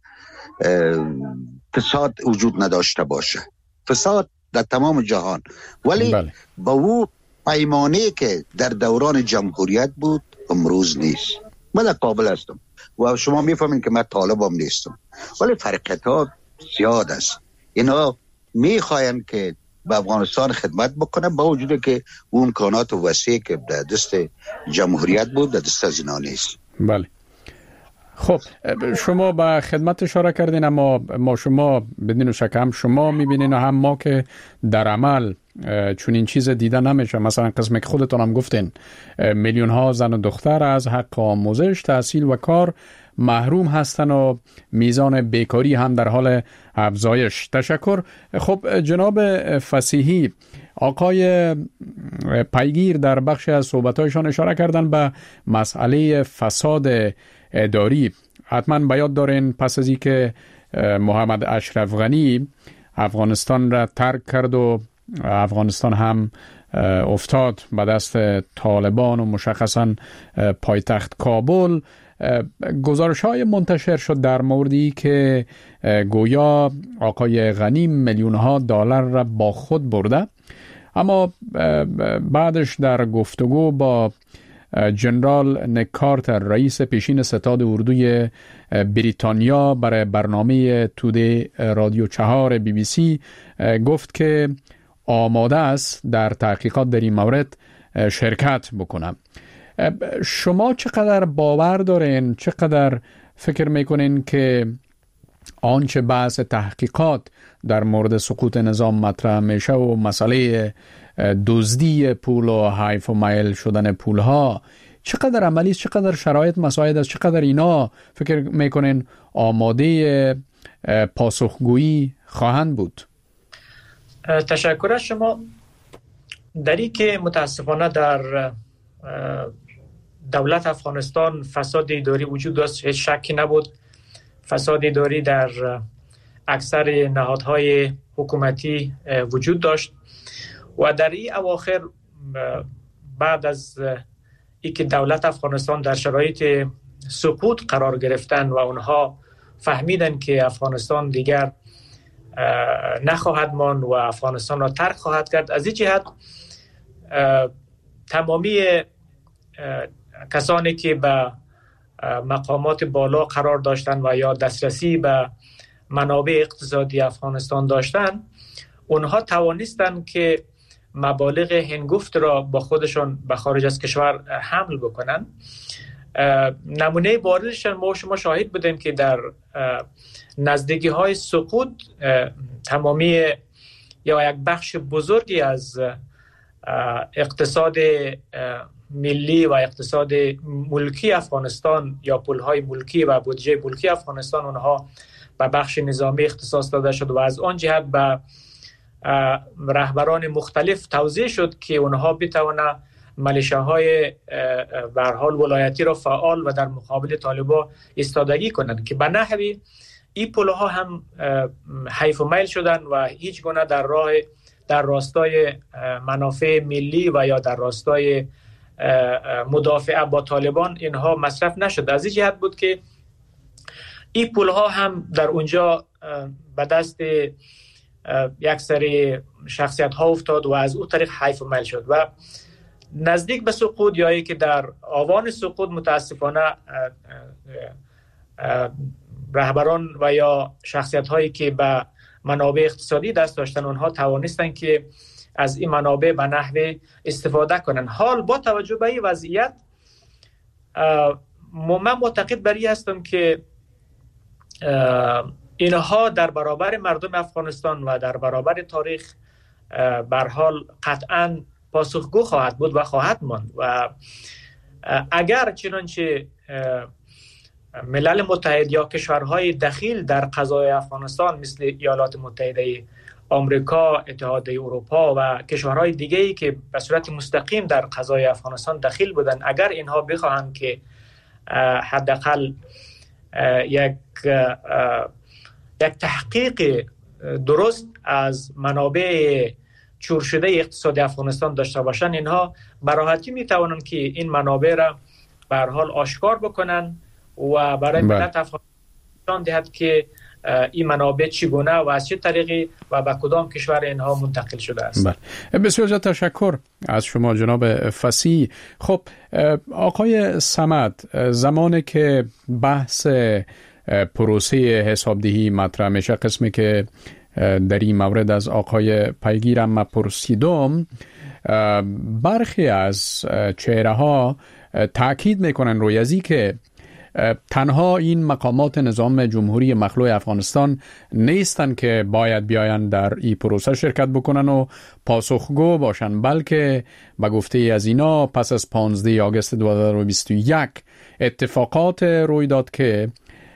فساد وجود نداشته باشه، فساد در تمام جهان، ولی بله. با او پیمانه که در دوران جمهوریت بود امروز نیست. من در قابل هستم و شما میفهمین که من طالب هم نیستم، ولی فرقیت ها زیاد است. اینا میخواین که به افغانستان خدمت بکنه با وجود که اون امکانات وسیع که در دست جمهوریت بود در دست از اینا نیست. بله. خب شما به خدمت اشاره کردین، اما ما شما بدین شک هم شما میبینین و هم ما که در عمل چون این چیز دیده نمیشه. مثلا قسمی که خودتون هم گفتین میلیون ها زن و دختر از حق آموزش، تحصیل و کار محروم هستن و میزان بیکاری هم در حال افزایش. تشکر. خب جناب فصیحی، آقای پیگیر در بخش از صحبتایشان اشاره کردن به مسئله فساد اداری. حتما به یاد دارین پس از اینکه محمد اشرف غنی افغانستان را ترک کرد و افغانستان هم افتاد به دست طالبان و مشخصا پایتخت کابل، گزارش های منتشر شد در موردی که گویا آقای غنی میلیون ها دلار را با خود برده، اما بعدش در گفتگو با جنرال نیک کارتر رئیس پیشین ستاد اردوی بریتانیا برای برنامه تودی رادیو چهار بی بی سی گفت که آماده است در تحقیقات در این مورد شرکت بکنم. شما چقدر باور دارین، چقدر فکر میکنین که آنچه بحث تحقیقات در مورد سقوط نظام مطرح میشه و مسئله دزدی پول و حیف و میل شدن پول ها چقدر عملی است، چقدر شرایط مساعد است، چقدر اینا فکر میکنین آماده پاسخگویی خواهند بود؟ تشکر از شما. دری که متاسفانه در دولت افغانستان فساد اداری وجود داشت، هیچ شکی نبود. فساد اداری در اکثر نهادهای حکومتی وجود داشت و در این اواخر بعد از اینکه دولت افغانستان در شرایط سقوط قرار گرفتن و اونها فهمیدن که افغانستان دیگر نخواهد ماند و افغانستان را ترک خواهد کرد، از این جهت تمامی کسانی که به مقامات بالا قرار داشتن و یا دسترسی به منابع اقتصادی افغانستان داشتن، اونها توانستن که مبالغ هنگفت را با خودشان به خارج از کشور حمل بکنن. نمونه باردش ما شما شاهد بودیم که در نزدیکی های سقوط تمامی یا یک بخش بزرگی از اقتصاد ملی و اقتصاد ملکی افغانستان یا پولهای ملکی و بودجه ملکی افغانستان اونها به بخش نظامی اختصاص داده شد و از آن جهت به رهبران مختلف توزیع شد که اونها بتوانه ملیشه‌های به هر حال ولایتی را فعال و در مقابل طالبان ایستادگی کنند که به نحوی این پولها هم حیف و میل شدن و هیچ گونه در راه در راستای منافع ملی و یا در راستای مدافعه با طالبان اینها مصرف نشد. از این جهت بود که این پولها هم در اونجا به دست یک سری شخصیت ها افتاد و از اون طریق حیف و میل شد و نزدیک به سقوط یا که در آوان سقوط متاسفانه رهبران و یا شخصیت هایی که به منابع اقتصادی دست داشتن اونها توانستن که از این منابع به نحو استفاده کنن. حال با توجه به این وضعیت من معتقد بر این هستم که اینها در برابر مردم افغانستان و در برابر تاریخ به هر حال قطعاً پاسخگو خواهد بود و خواهد ماند و اگر چنانچه ملل متحد یا کشورهای دخیل در قضای افغانستان مثل ایالات متحده آمریکا، اتحادیه اروپا و کشورهای دیگه‌ای که به صورت مستقیم در قضای افغانستان دخیل بودند، اگر اینها بخواهند که حداقل یک یک تحقیق درست از منابع چور شده اقتصاد افغانستان داشته باشند، اینها به راحتی میتوانند که این منابع را به هر حال آشکار بکنن و برای ملت افغانستان دهد که این منابع چگونه و از چه طریقی و به کدام کشور اینها منتقل شده است. بله. بسیار زیاد تشکر از شما جناب فصیح. خب آقای صمد، زمانی که بحث پروسه حسابدهی مطرح میشه، قسمی که در این مورد از آقای پیگیرم ما پرسیدم، برخی از چهره ها تاکید میکنن روی ازی که تنها این مقامات نظام جمهوری مخلوع افغانستان نیستن که باید بیاین در این پروسه شرکت بکنن و پاسخگو باشن، بلکه به گفته از اینا پس از پانزده آگوست دو هزار و بیست و یک اتفاقات روی داد که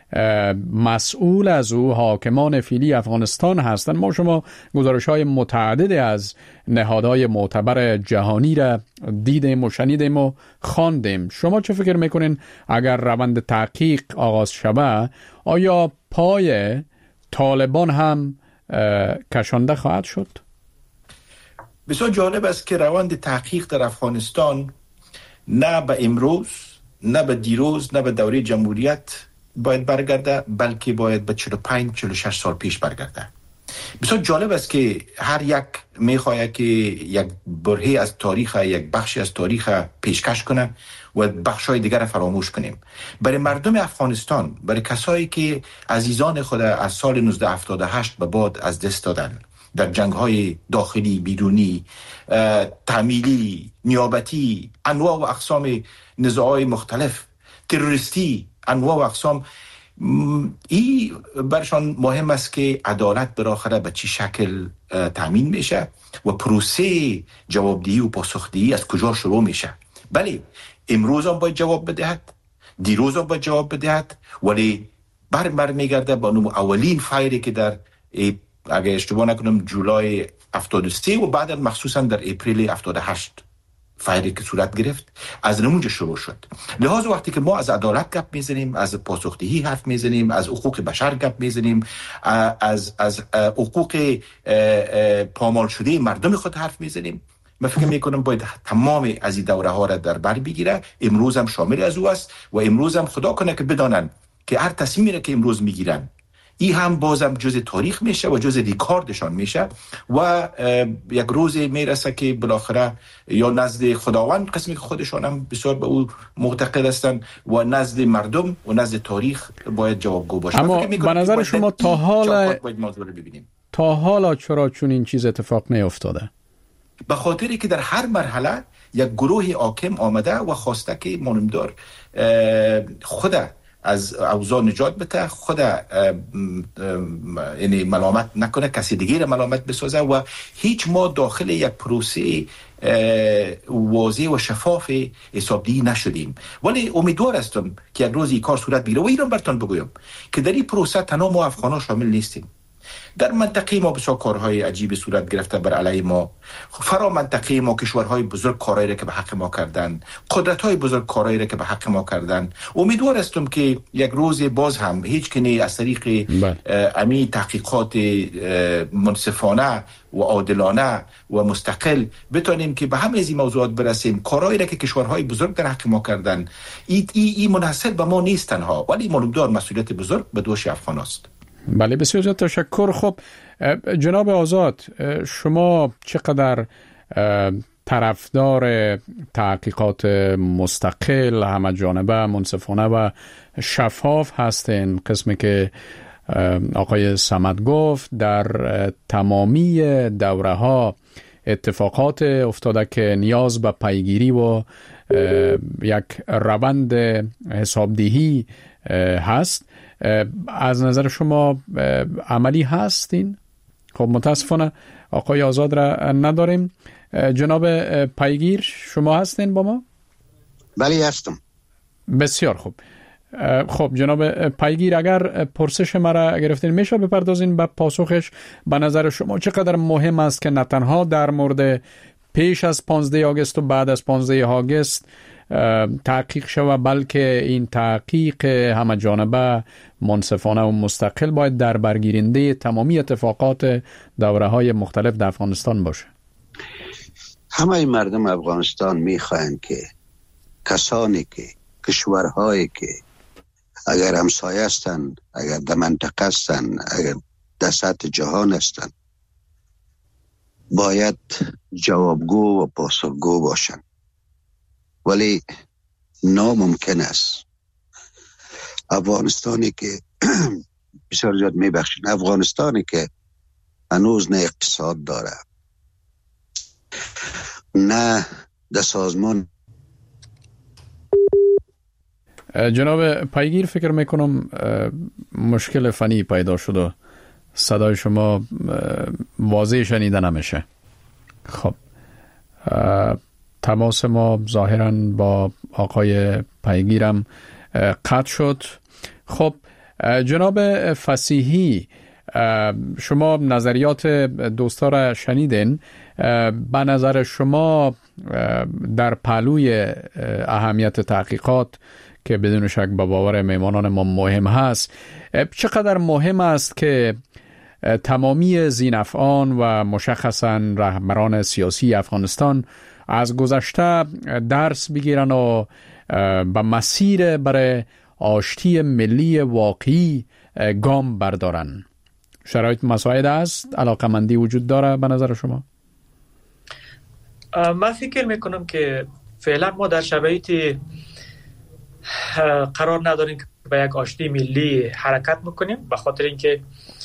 مسئول از او حاکمان فعلی افغانستان هستند. ما شما گزارش‌های متعدد از نهادهای معتبر جهانی را دیدیم و شنیدیم و خواندیم. شما چه فکر میکنین اگر روند تحقیق آغاز شود، آیا پای طالبان هم کشانده خواهد شد؟ بسیار جالب است که روند تحقیق در افغانستان نه به امروز، نه به دیروز، نه به دوره جمهوریت باید برگرده، بلکه باید به چهل و پنج چهل و شش سال پیش برگرده. بسیار جالب است که هر یک میخواهد که یک برهه از تاریخ، یک بخشی از تاریخ پیشکش کنه و بخشای دیگر فراموش کنیم. برای مردم افغانستان، برای کسایی که عزیزان خود از سال نوزده هفتاد و هشت به بعد از دست دادن در جنگ‌های داخلی، بیرونی، تعمیلی، نیابتی، انواع و اقسام نزاع‌های مختلف، تروریستی، انواع و اقسام، این برشان مهم است که عدالت بالاخره به چی شکل تامین میشه و پروسه جوابدهی و پاسخدهی از کجا شروع میشه. بله، امروز هم باید جواب بدهد، دیروز هم باید جواب بدهد، ولی بر بر میگرده با نوع اولین فایری که در اگه اشتباه نکنم جولای هفتاد و سه و بعد مخصوصا در اپریل هفتاد و هشت فایری که صورت گرفت از نمونج شروع شد. لحاظ وقتی که ما از عدالت گپ میزنیم، از پاسخدهی حرف میزنیم، از حقوق بشر گپ میزنیم، از از حقوق پامال شده مردم خود حرف میزنیم، من فکر میکنم باید تمام از این دوره ها را در بر بگیره. امروز هم شامل از او است و امروز هم خدا کنه که بدانن که هر تصمیمی را که امروز میگیرن این هم بازم جز تاریخ میشه و جز ریکاردشان میشه و یک روز میرسه که بالاخره یا نزد خداوند، قسمی که خودشان هم بسیار به او معتقد هستن، و نزد مردم و نزد تاریخ باید جوابگو باشه. اما به نظر شما تا حالا تا حالا چرا چون این چیز اتفاق نیفتاده؟ به خاطری که در هر مرحله یک گروه حاکم آمده و خواسته که مانمدار خود از اوضاع نجات بده، خود یعنی ملامت نکنه، کسی دیگه را ملامت بسازه و هیچ ما داخل یک پروسه واضح و شفاف حسابدهی نشدیم. ولی امیدوار هستم که یک روز این کار صورت بگیره و ایران برتان بگویم که در این پروسه تنها ما افغان‌ها شامل نیستیم. در منطقه ما بسیار کارهای عجیب صورت گرفته بر علیه ما، فرا منطقه ما کشورهای بزرگ کارهایی را که به حق ما کردن، قدرت‌های بزرگ کارهایی را که به حق ما کردن. امیدوار هستم که یک روز باز هم هیچ کنی از طریق امی تحقیقات منصفانه و عادلانه و مستقل بتونیم که به همه از این موضوعات برسیم. کارهایی را که کشورهای بزرگ در حق ما کردن، این ای, ای منحصر به ما نیست تنها، ولی معلومدار مسئولیت بزرگ به دوش افغان است. بله بسیار زیاد تشکر. خب جناب آزاد، شما چقدر طرفدار تحقیقات مستقل، همه جانبه، منصفانه و شفاف هستین؟ قسمی که آقای صمد گفت در تمامی دوره ها اتفاقات افتاده که نیاز به پیگیری و یک روند حسابدهی هست. از نظر شما عملی هستین؟ خب متاسفانه آقای آزاد را نداریم. جناب پیگیر شما هستین با ما؟ بله هستم. بسیار خوب. خب جناب پیگیر، اگر پرسش مرا گرفتین میشه بپردازین به پاسخش. به نظر شما چقدر مهم است که نه تنها در مورد پیش از پانزده آگوست و بعد از پانزده آگوست تحقیق شود، بلکه این تحقیق همه جانبه، منصفانه و مستقل باید در برگیرنده تمامی اتفاقات دوره های مختلف در افغانستان باشه؟ همه مردم افغانستان میخواهند که کسانی که کشورهایی که اگر همسایه هستند، اگر در منطقه هستند، اگر در سطح جهان هستند، باید جوابگو و پاسخگو باشند. ولی ناممکن است افغانستانی که بسیار زیاد میبخشید، افغانستانی که هنوز نه اقتصاد داره، نه در سازمان. جناب پیگیر، فکر میکنم مشکل فنی پیدا شده، صدای شما واضح شنیده نمیشه. خب تماس ما ظاهراً با آقای پیگیرم قطع شد. خب جناب فصیحی، شما نظریات دوستا را شنیدین. به نظر شما در پهلوی اهمیت تحقیقات که بدون شک به باور میمانان ما مهم هست، چقدر مهم است که تمامی ذی‌نفعان و مشخصاً رهبران سیاسی افغانستان از گذشته درس بگیرن و به مسیر برای آشتی ملی واقعی گام بردارن؟ شرایط مساعد است؟ علاقمندی وجود داره به نظر شما؟ من فکر میکنم که فعلا ما در شرایطی قرار نداریم که به یک آشتی ملی حرکت میکنیم، به خاطر اینکه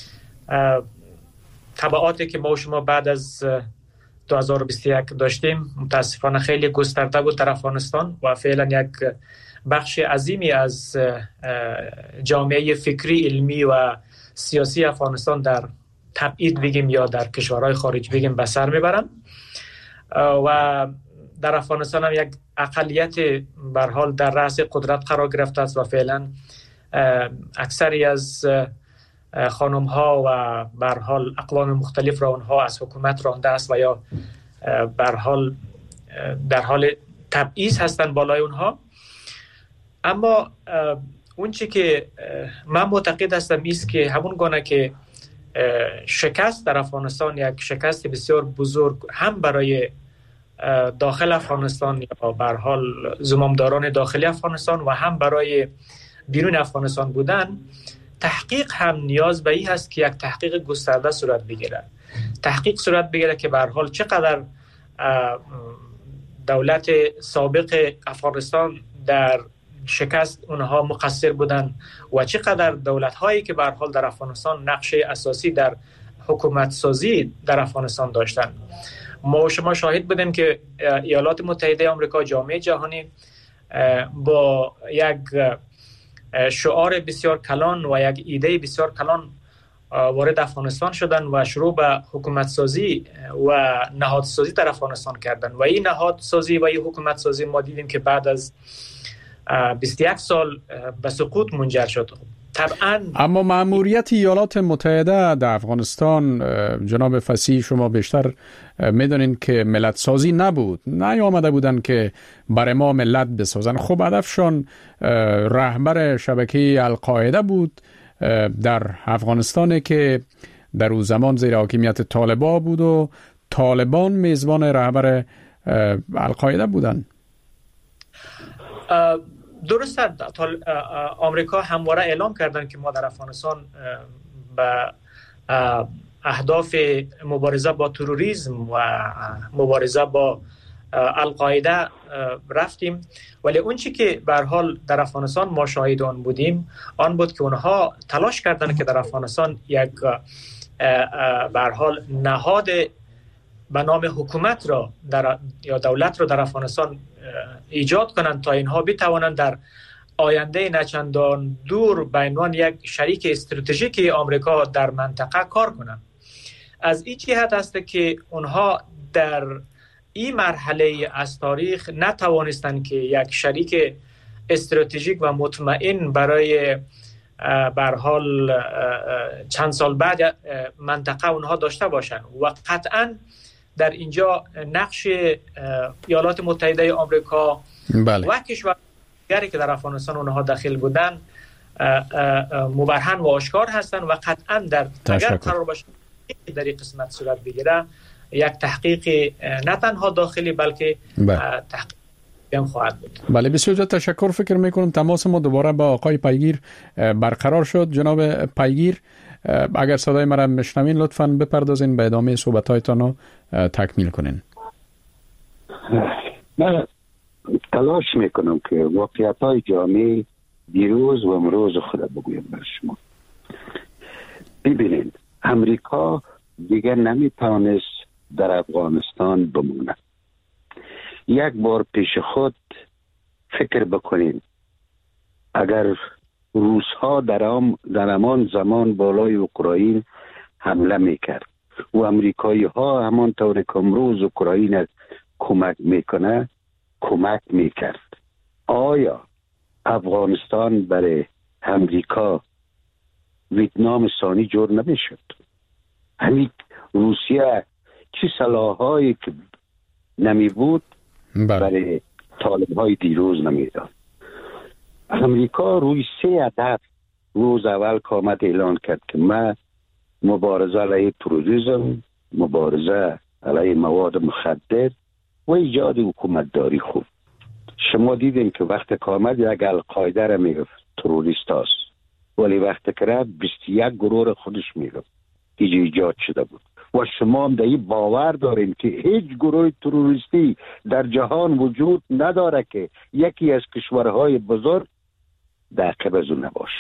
تبعاتی که ما و شما بعد از دو هزار و بیست و یک داشتیم متاسفانه خیلی گسترده بود در افغانستان و فعلا یک بخش عظیمی از جامعه فکری، علمی و سیاسی افغانستان در تبعید بگیم یا در کشورهای خارج بگیم به سر میبرن و در افغانستان هم یک اقلیت به هر حال در رأس قدرت قرار گرفته است و فعلا اکثری از خانم ها و به هر حال اقوام مختلف را اونها از حکومت رانده است و یا به هر حال در حال تبعیض هستند بالای اونها. اما اون چی که من معتقد هستم است که همون گونه که شکست در افغانستان یک شکست بسیار بزرگ هم برای داخل افغانستان یا به هر حال زمامداران داخلی افغانستان و هم برای بیرون افغانستان بودن، تحقیق هم نیاز به این هست که یک تحقیق گسترده صورت بگیره. تحقیق صورت بگیره که به هر حال چقدر دولت سابق افغانستان در شکست اونها مقصر بودن و چقدر دولت هایی که به هر حال در افغانستان نقش اساسی در حکومت سازی در افغانستان داشتن. ما و شما شاهد بودیم که ایالات متحده آمریکا، جامعه جهانی با یک شعار بسیار کلان و یک ایده بسیار کلان وارد افغانستان شدن و شروع به حکومت سازی و نهاد سازی در افغانستان کردن و این نهاد سازی و این حکومت سازی ما دیدیم که بعد از بیست و یک سال به سقوط منجر شد. طبعا اما مأموریت ایالات متحده در افغانستان، جناب فصیح، شما بیشتر میدونین که ملت سازی نبود، نه آمده بودن که برای ما ملت بسازن. خب هدفشان رهبر شبکه القاعده بود در افغانستان که در اون زمان زیر حاکمیت طالبان بود و طالبان میزبان رهبر القاعده بودن. درسته، آمریکا همواره اعلام کردن که ما در افغانستان به اهداف مبارزه با تروریسم و مبارزه با القاعده رفتیم، ولی اون چی که به هر حال در افغانستان ما شاهد آن بودیم آن بود که اونها تلاش کردن که در افغانستان یک به هر حال نهاد به نام حکومت را در یا دولت را در افغانستان ایجاد کنند تا اینها بتوانند در آینده نچندان دور به عنوان یک شریک استراتژیک آمریکا در منطقه کار کنند. از این جهت است که اونها در این مرحله از تاریخ نتوانستند که یک شریک استراتژیک و مطمئن برای به هر حال چند سال بعد منطقه اونها داشته باشند و قطعاً در اینجا نقش ایالات متحده آمریکا بله. و کشورهایی که در افغانستان اونها داخل بودن مبرهن و آشکار هستند و قطعاً در اگر قرار باشه در این قسمت صورت بگیره یک تحقیق نه تنها داخلی بلکه تحقیق هم خواهد بود. بله بسیار زیاد تشکر. فکر میکنم تماس ما دوباره با آقای پیگیر برقرار شد. جناب پیگیر اگر صدای مرا میشنوین لطفاً بپردازین به ادامه صحبت‌هایتان رو تکمیل کنین. من تلاش میکنم که واقعیت‌های جامعه دیروز و امروز خود بگویم بر شما. ببینید امریکا دیگه نمیتونست در افغانستان بمونه. یک بار پیش خود فکر بکنین اگر روس ها در ام در همان زمان بالای اوکراین حمله میکرد و امریکایی ها همان طور که امروز اوکراین کمک میکنه کمک میکرد، آیا افغانستان برای امریکا ویتنام ثانی جور نمیشد؟ همین روسیه چی سلاحایی که نمی بود برای طالب های دیروز نمیداد. امریکا روی سه عدد روز اول که آمد اعلان کرد که ما مبارزه علیه تروریسم، مبارزه علیه مواد مخدر و ایجاد حکومت داری خوب. شما دیدین که وقت که آمد یک القاعده را میگفت تروریست هست، ولی وقت که رفت بیست و یک گروه خودش میگفت ایجا ایجاد شده بود. و شما هم در این باور دارین که هیچ گروه تروریستی در جهان وجود نداره که یکی از کشورهای بزرگ در قبض نباشه.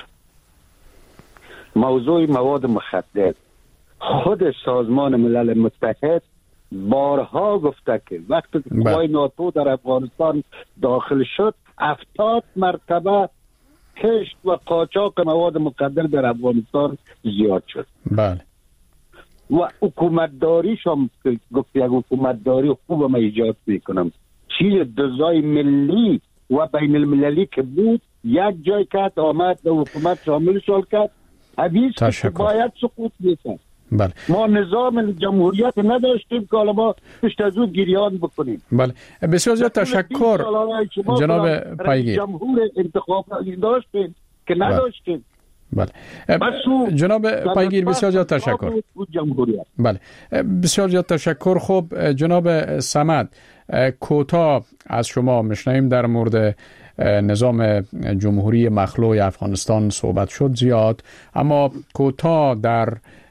موضوع مواد مخدر خود سازمان ملل متحد بارها گفته که وقتی که قوای ناتو در افغانستان داخل شد هفتاد مرتبه کشت و قاچاق مواد مخدر در افغانستان زیاد شد. بله. و حکومتداریش هم که گفت یک حکومتداری خوب ما ایجاد میکنم، چیز دزای ملی و بین المللی که بود یک جای کرد آمد و حکومت شامل شد کرد حدیث که باید سقوط میکرد. بله. ما نظام جمهوریت نداشتیم که حالا ما پشت از اون گریان بکنیم. بله بسیار زیاد تشکر جناب پیگیر. جمهور انتخاب داشتیم که نداشتیم. بله جناب پیگیر بسیار زیاد تشکر. بله بسیار زیاد تشکر. خب جناب صمد کوتاه از شما میشنویم در مورد نظام جمهوری مخلوع افغانستان صحبت شد زیاد، اما کوتاه در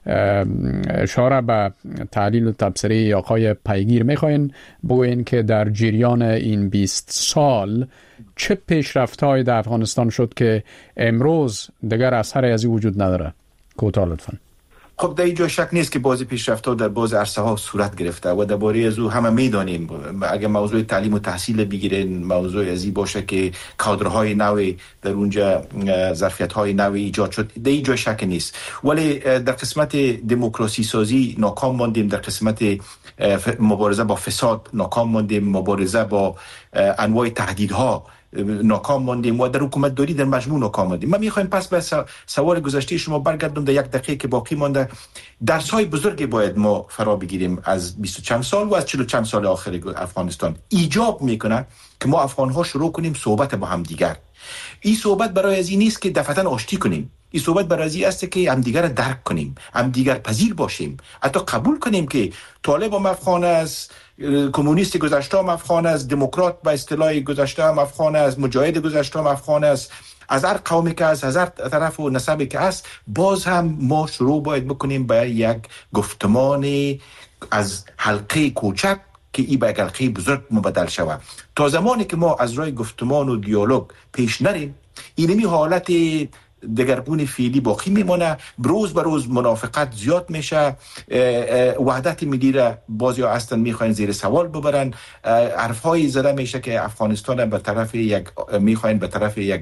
اشاره به تحلیل و تبصره آقای پیگیر میخواین بگوین که در جریان این بیست سال چه پیشرفت‌هایی در افغانستان شد که امروز دیگر اثری از این وجود نداره؟ کوتاه لطفاً. خب در اینجا شک نیست که بعضی پیشرفت‌ها در بعض عرصه ها صورت گرفته و درباره از او همه میدانیم. اگه موضوع تعلیم و تحصیل بگیرین، موضوع ازی باشه که کادرهای نوی در اونجا ظرفیت‌های نوی ایجاد شد، در اینجا شک نیست. ولی در قسمت دموکراسی سازی ناکام ماندیم، در قسمت مبارزه با فساد ناکام ماندیم، مبارزه با انواع تهدیدها ناکام ماندیم و در حکومت داری در مجموع ناکام ماندیم. من میخوایم پس به سوال گذشته شما برگردم در یک دقیقه که باقی مانده. درس های بزرگی باید ما فرا بگیریم از بیست و چند سال و از چهل و چند سال آخر افغانستان. ایجاب میکنه که ما افغان ها شروع کنیم صحبت با هم دیگر. این صحبت برای از این نیست که دفعتاً آشتی کنیم. این صحبت برای است که هم دیگر درک کنیم، هم دیگر پذیر باشیم، حتی قبول کنیم که طالب هم افغان است، کمونیست گذشته هم افغان است، دموکرات به اصطلاح گذشته هم افغان است، مجاهد گذشته هم افغان است، از هر قومی که است، از هر طرف و نسبی که است. باز هم ما شروع باید بکنیم به یک گفتمان از حلقه کوچک که ای به یک حلقه بزرگ مبدل شود. تا زمانی که ما از راه گفتمان و دیالوگ پیش نریم، اینمی حالت دگرگون فعلی باقی میمونه. روز به روز منافقت زیاد میشه، وحدت ملی را بعضی ها هستن میخواین زیر سوال ببرن، حرفای زده میشه که افغانستان به طرف یک میخواین به طرف یک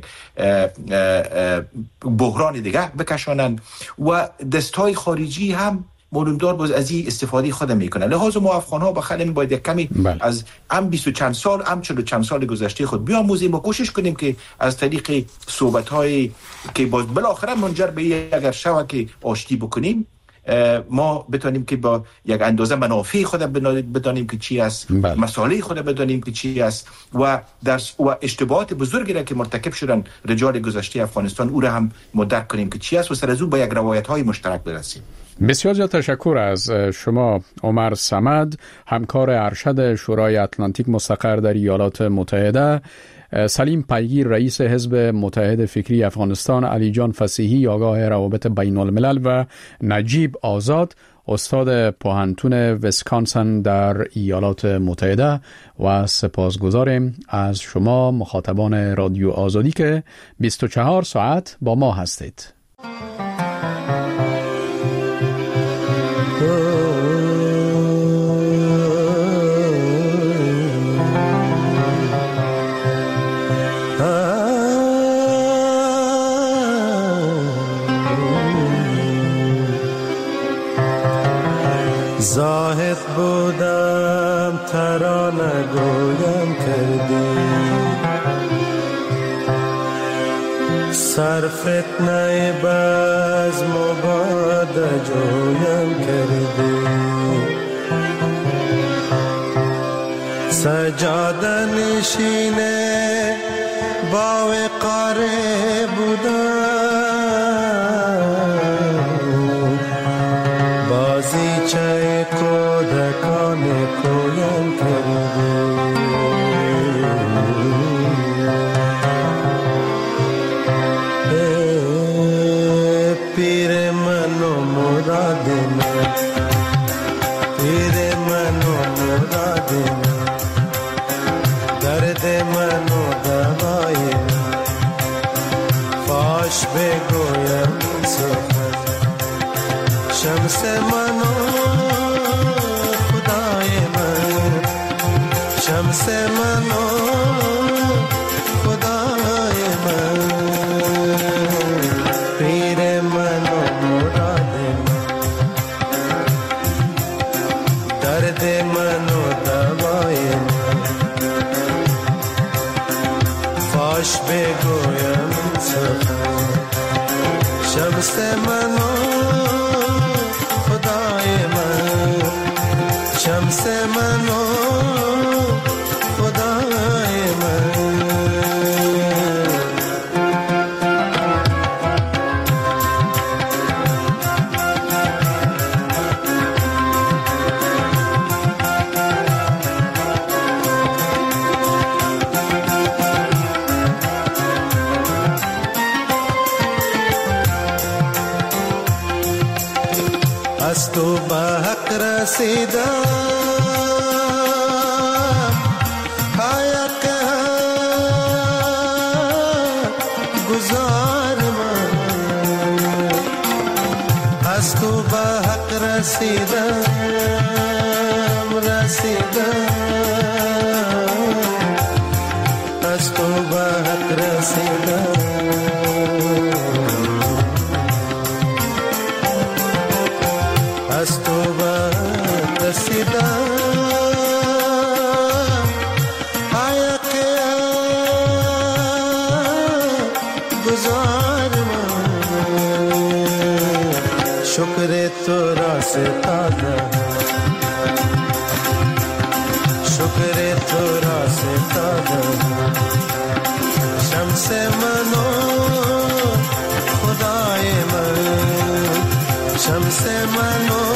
بحران دیگه بکشانن و دستای خارجی هم مولوندار باز از این استفاده خود میکنن. لحاظ ما افغان ها بخاطر باید یک کمی بله. از ام بیست و چند سال ام چهل و چند سال گذشته خود بیاموزیم و کوشش کنیم که از طریق صحبت های که باز بالاخره منجر به یک اگر شود که آشتی بکنیم، ما بتونیم که با یک اندازه منافع خود بدانیم که چی است، بله. مسائل خود بدانیم که چی است و در و اشتباهات بزرگی را که مرتکب شدن رجال گذشته افغانستان او را هم مدرک کنیم که چی است و سر از او با یک روایت های مشترک برسیم. بسیار زیاد تشکر از شما عمر صمد، همکار ارشد شورای اتلانتیک مستقر در ایالات متحده، سلیم پیگیر رئیس حزب متحد فکری افغانستان، علی جان فصیحی آگاه روابط بین الملل و نجیب آزاد استاد پوهنتون ویسکانسن در ایالات متحده و سپاسگزاریم از شما مخاطبان رادیو آزادی که بیست و چهار ساعت با ما هستید. زاهد بودم ترانه گویم کردی، سر فتنه بزم و باد جویم کردی، سجاده نشینه با وقاره بودم، بازی چه کودکان کویم کردی، پیر من و مراد من، پیر من و مراد من، درد من و دوای من، فاش بگویم سخن، شمس من و خدای من، شمس من و خدای من، پیر من و مراد من، درد من و دوای من، فاش بگویم سخن، شمس من و خدای من، شمس من و خدای من. از تو به حق رسیدم، حق گزار من، از تو به حق رسیدم، رسیدم، از تو به حق رسیدم، از تو به رسیدم، حق گزار من، شکر تو را ستادم، شکر تو را ستادم، شمس من و خدای से मनो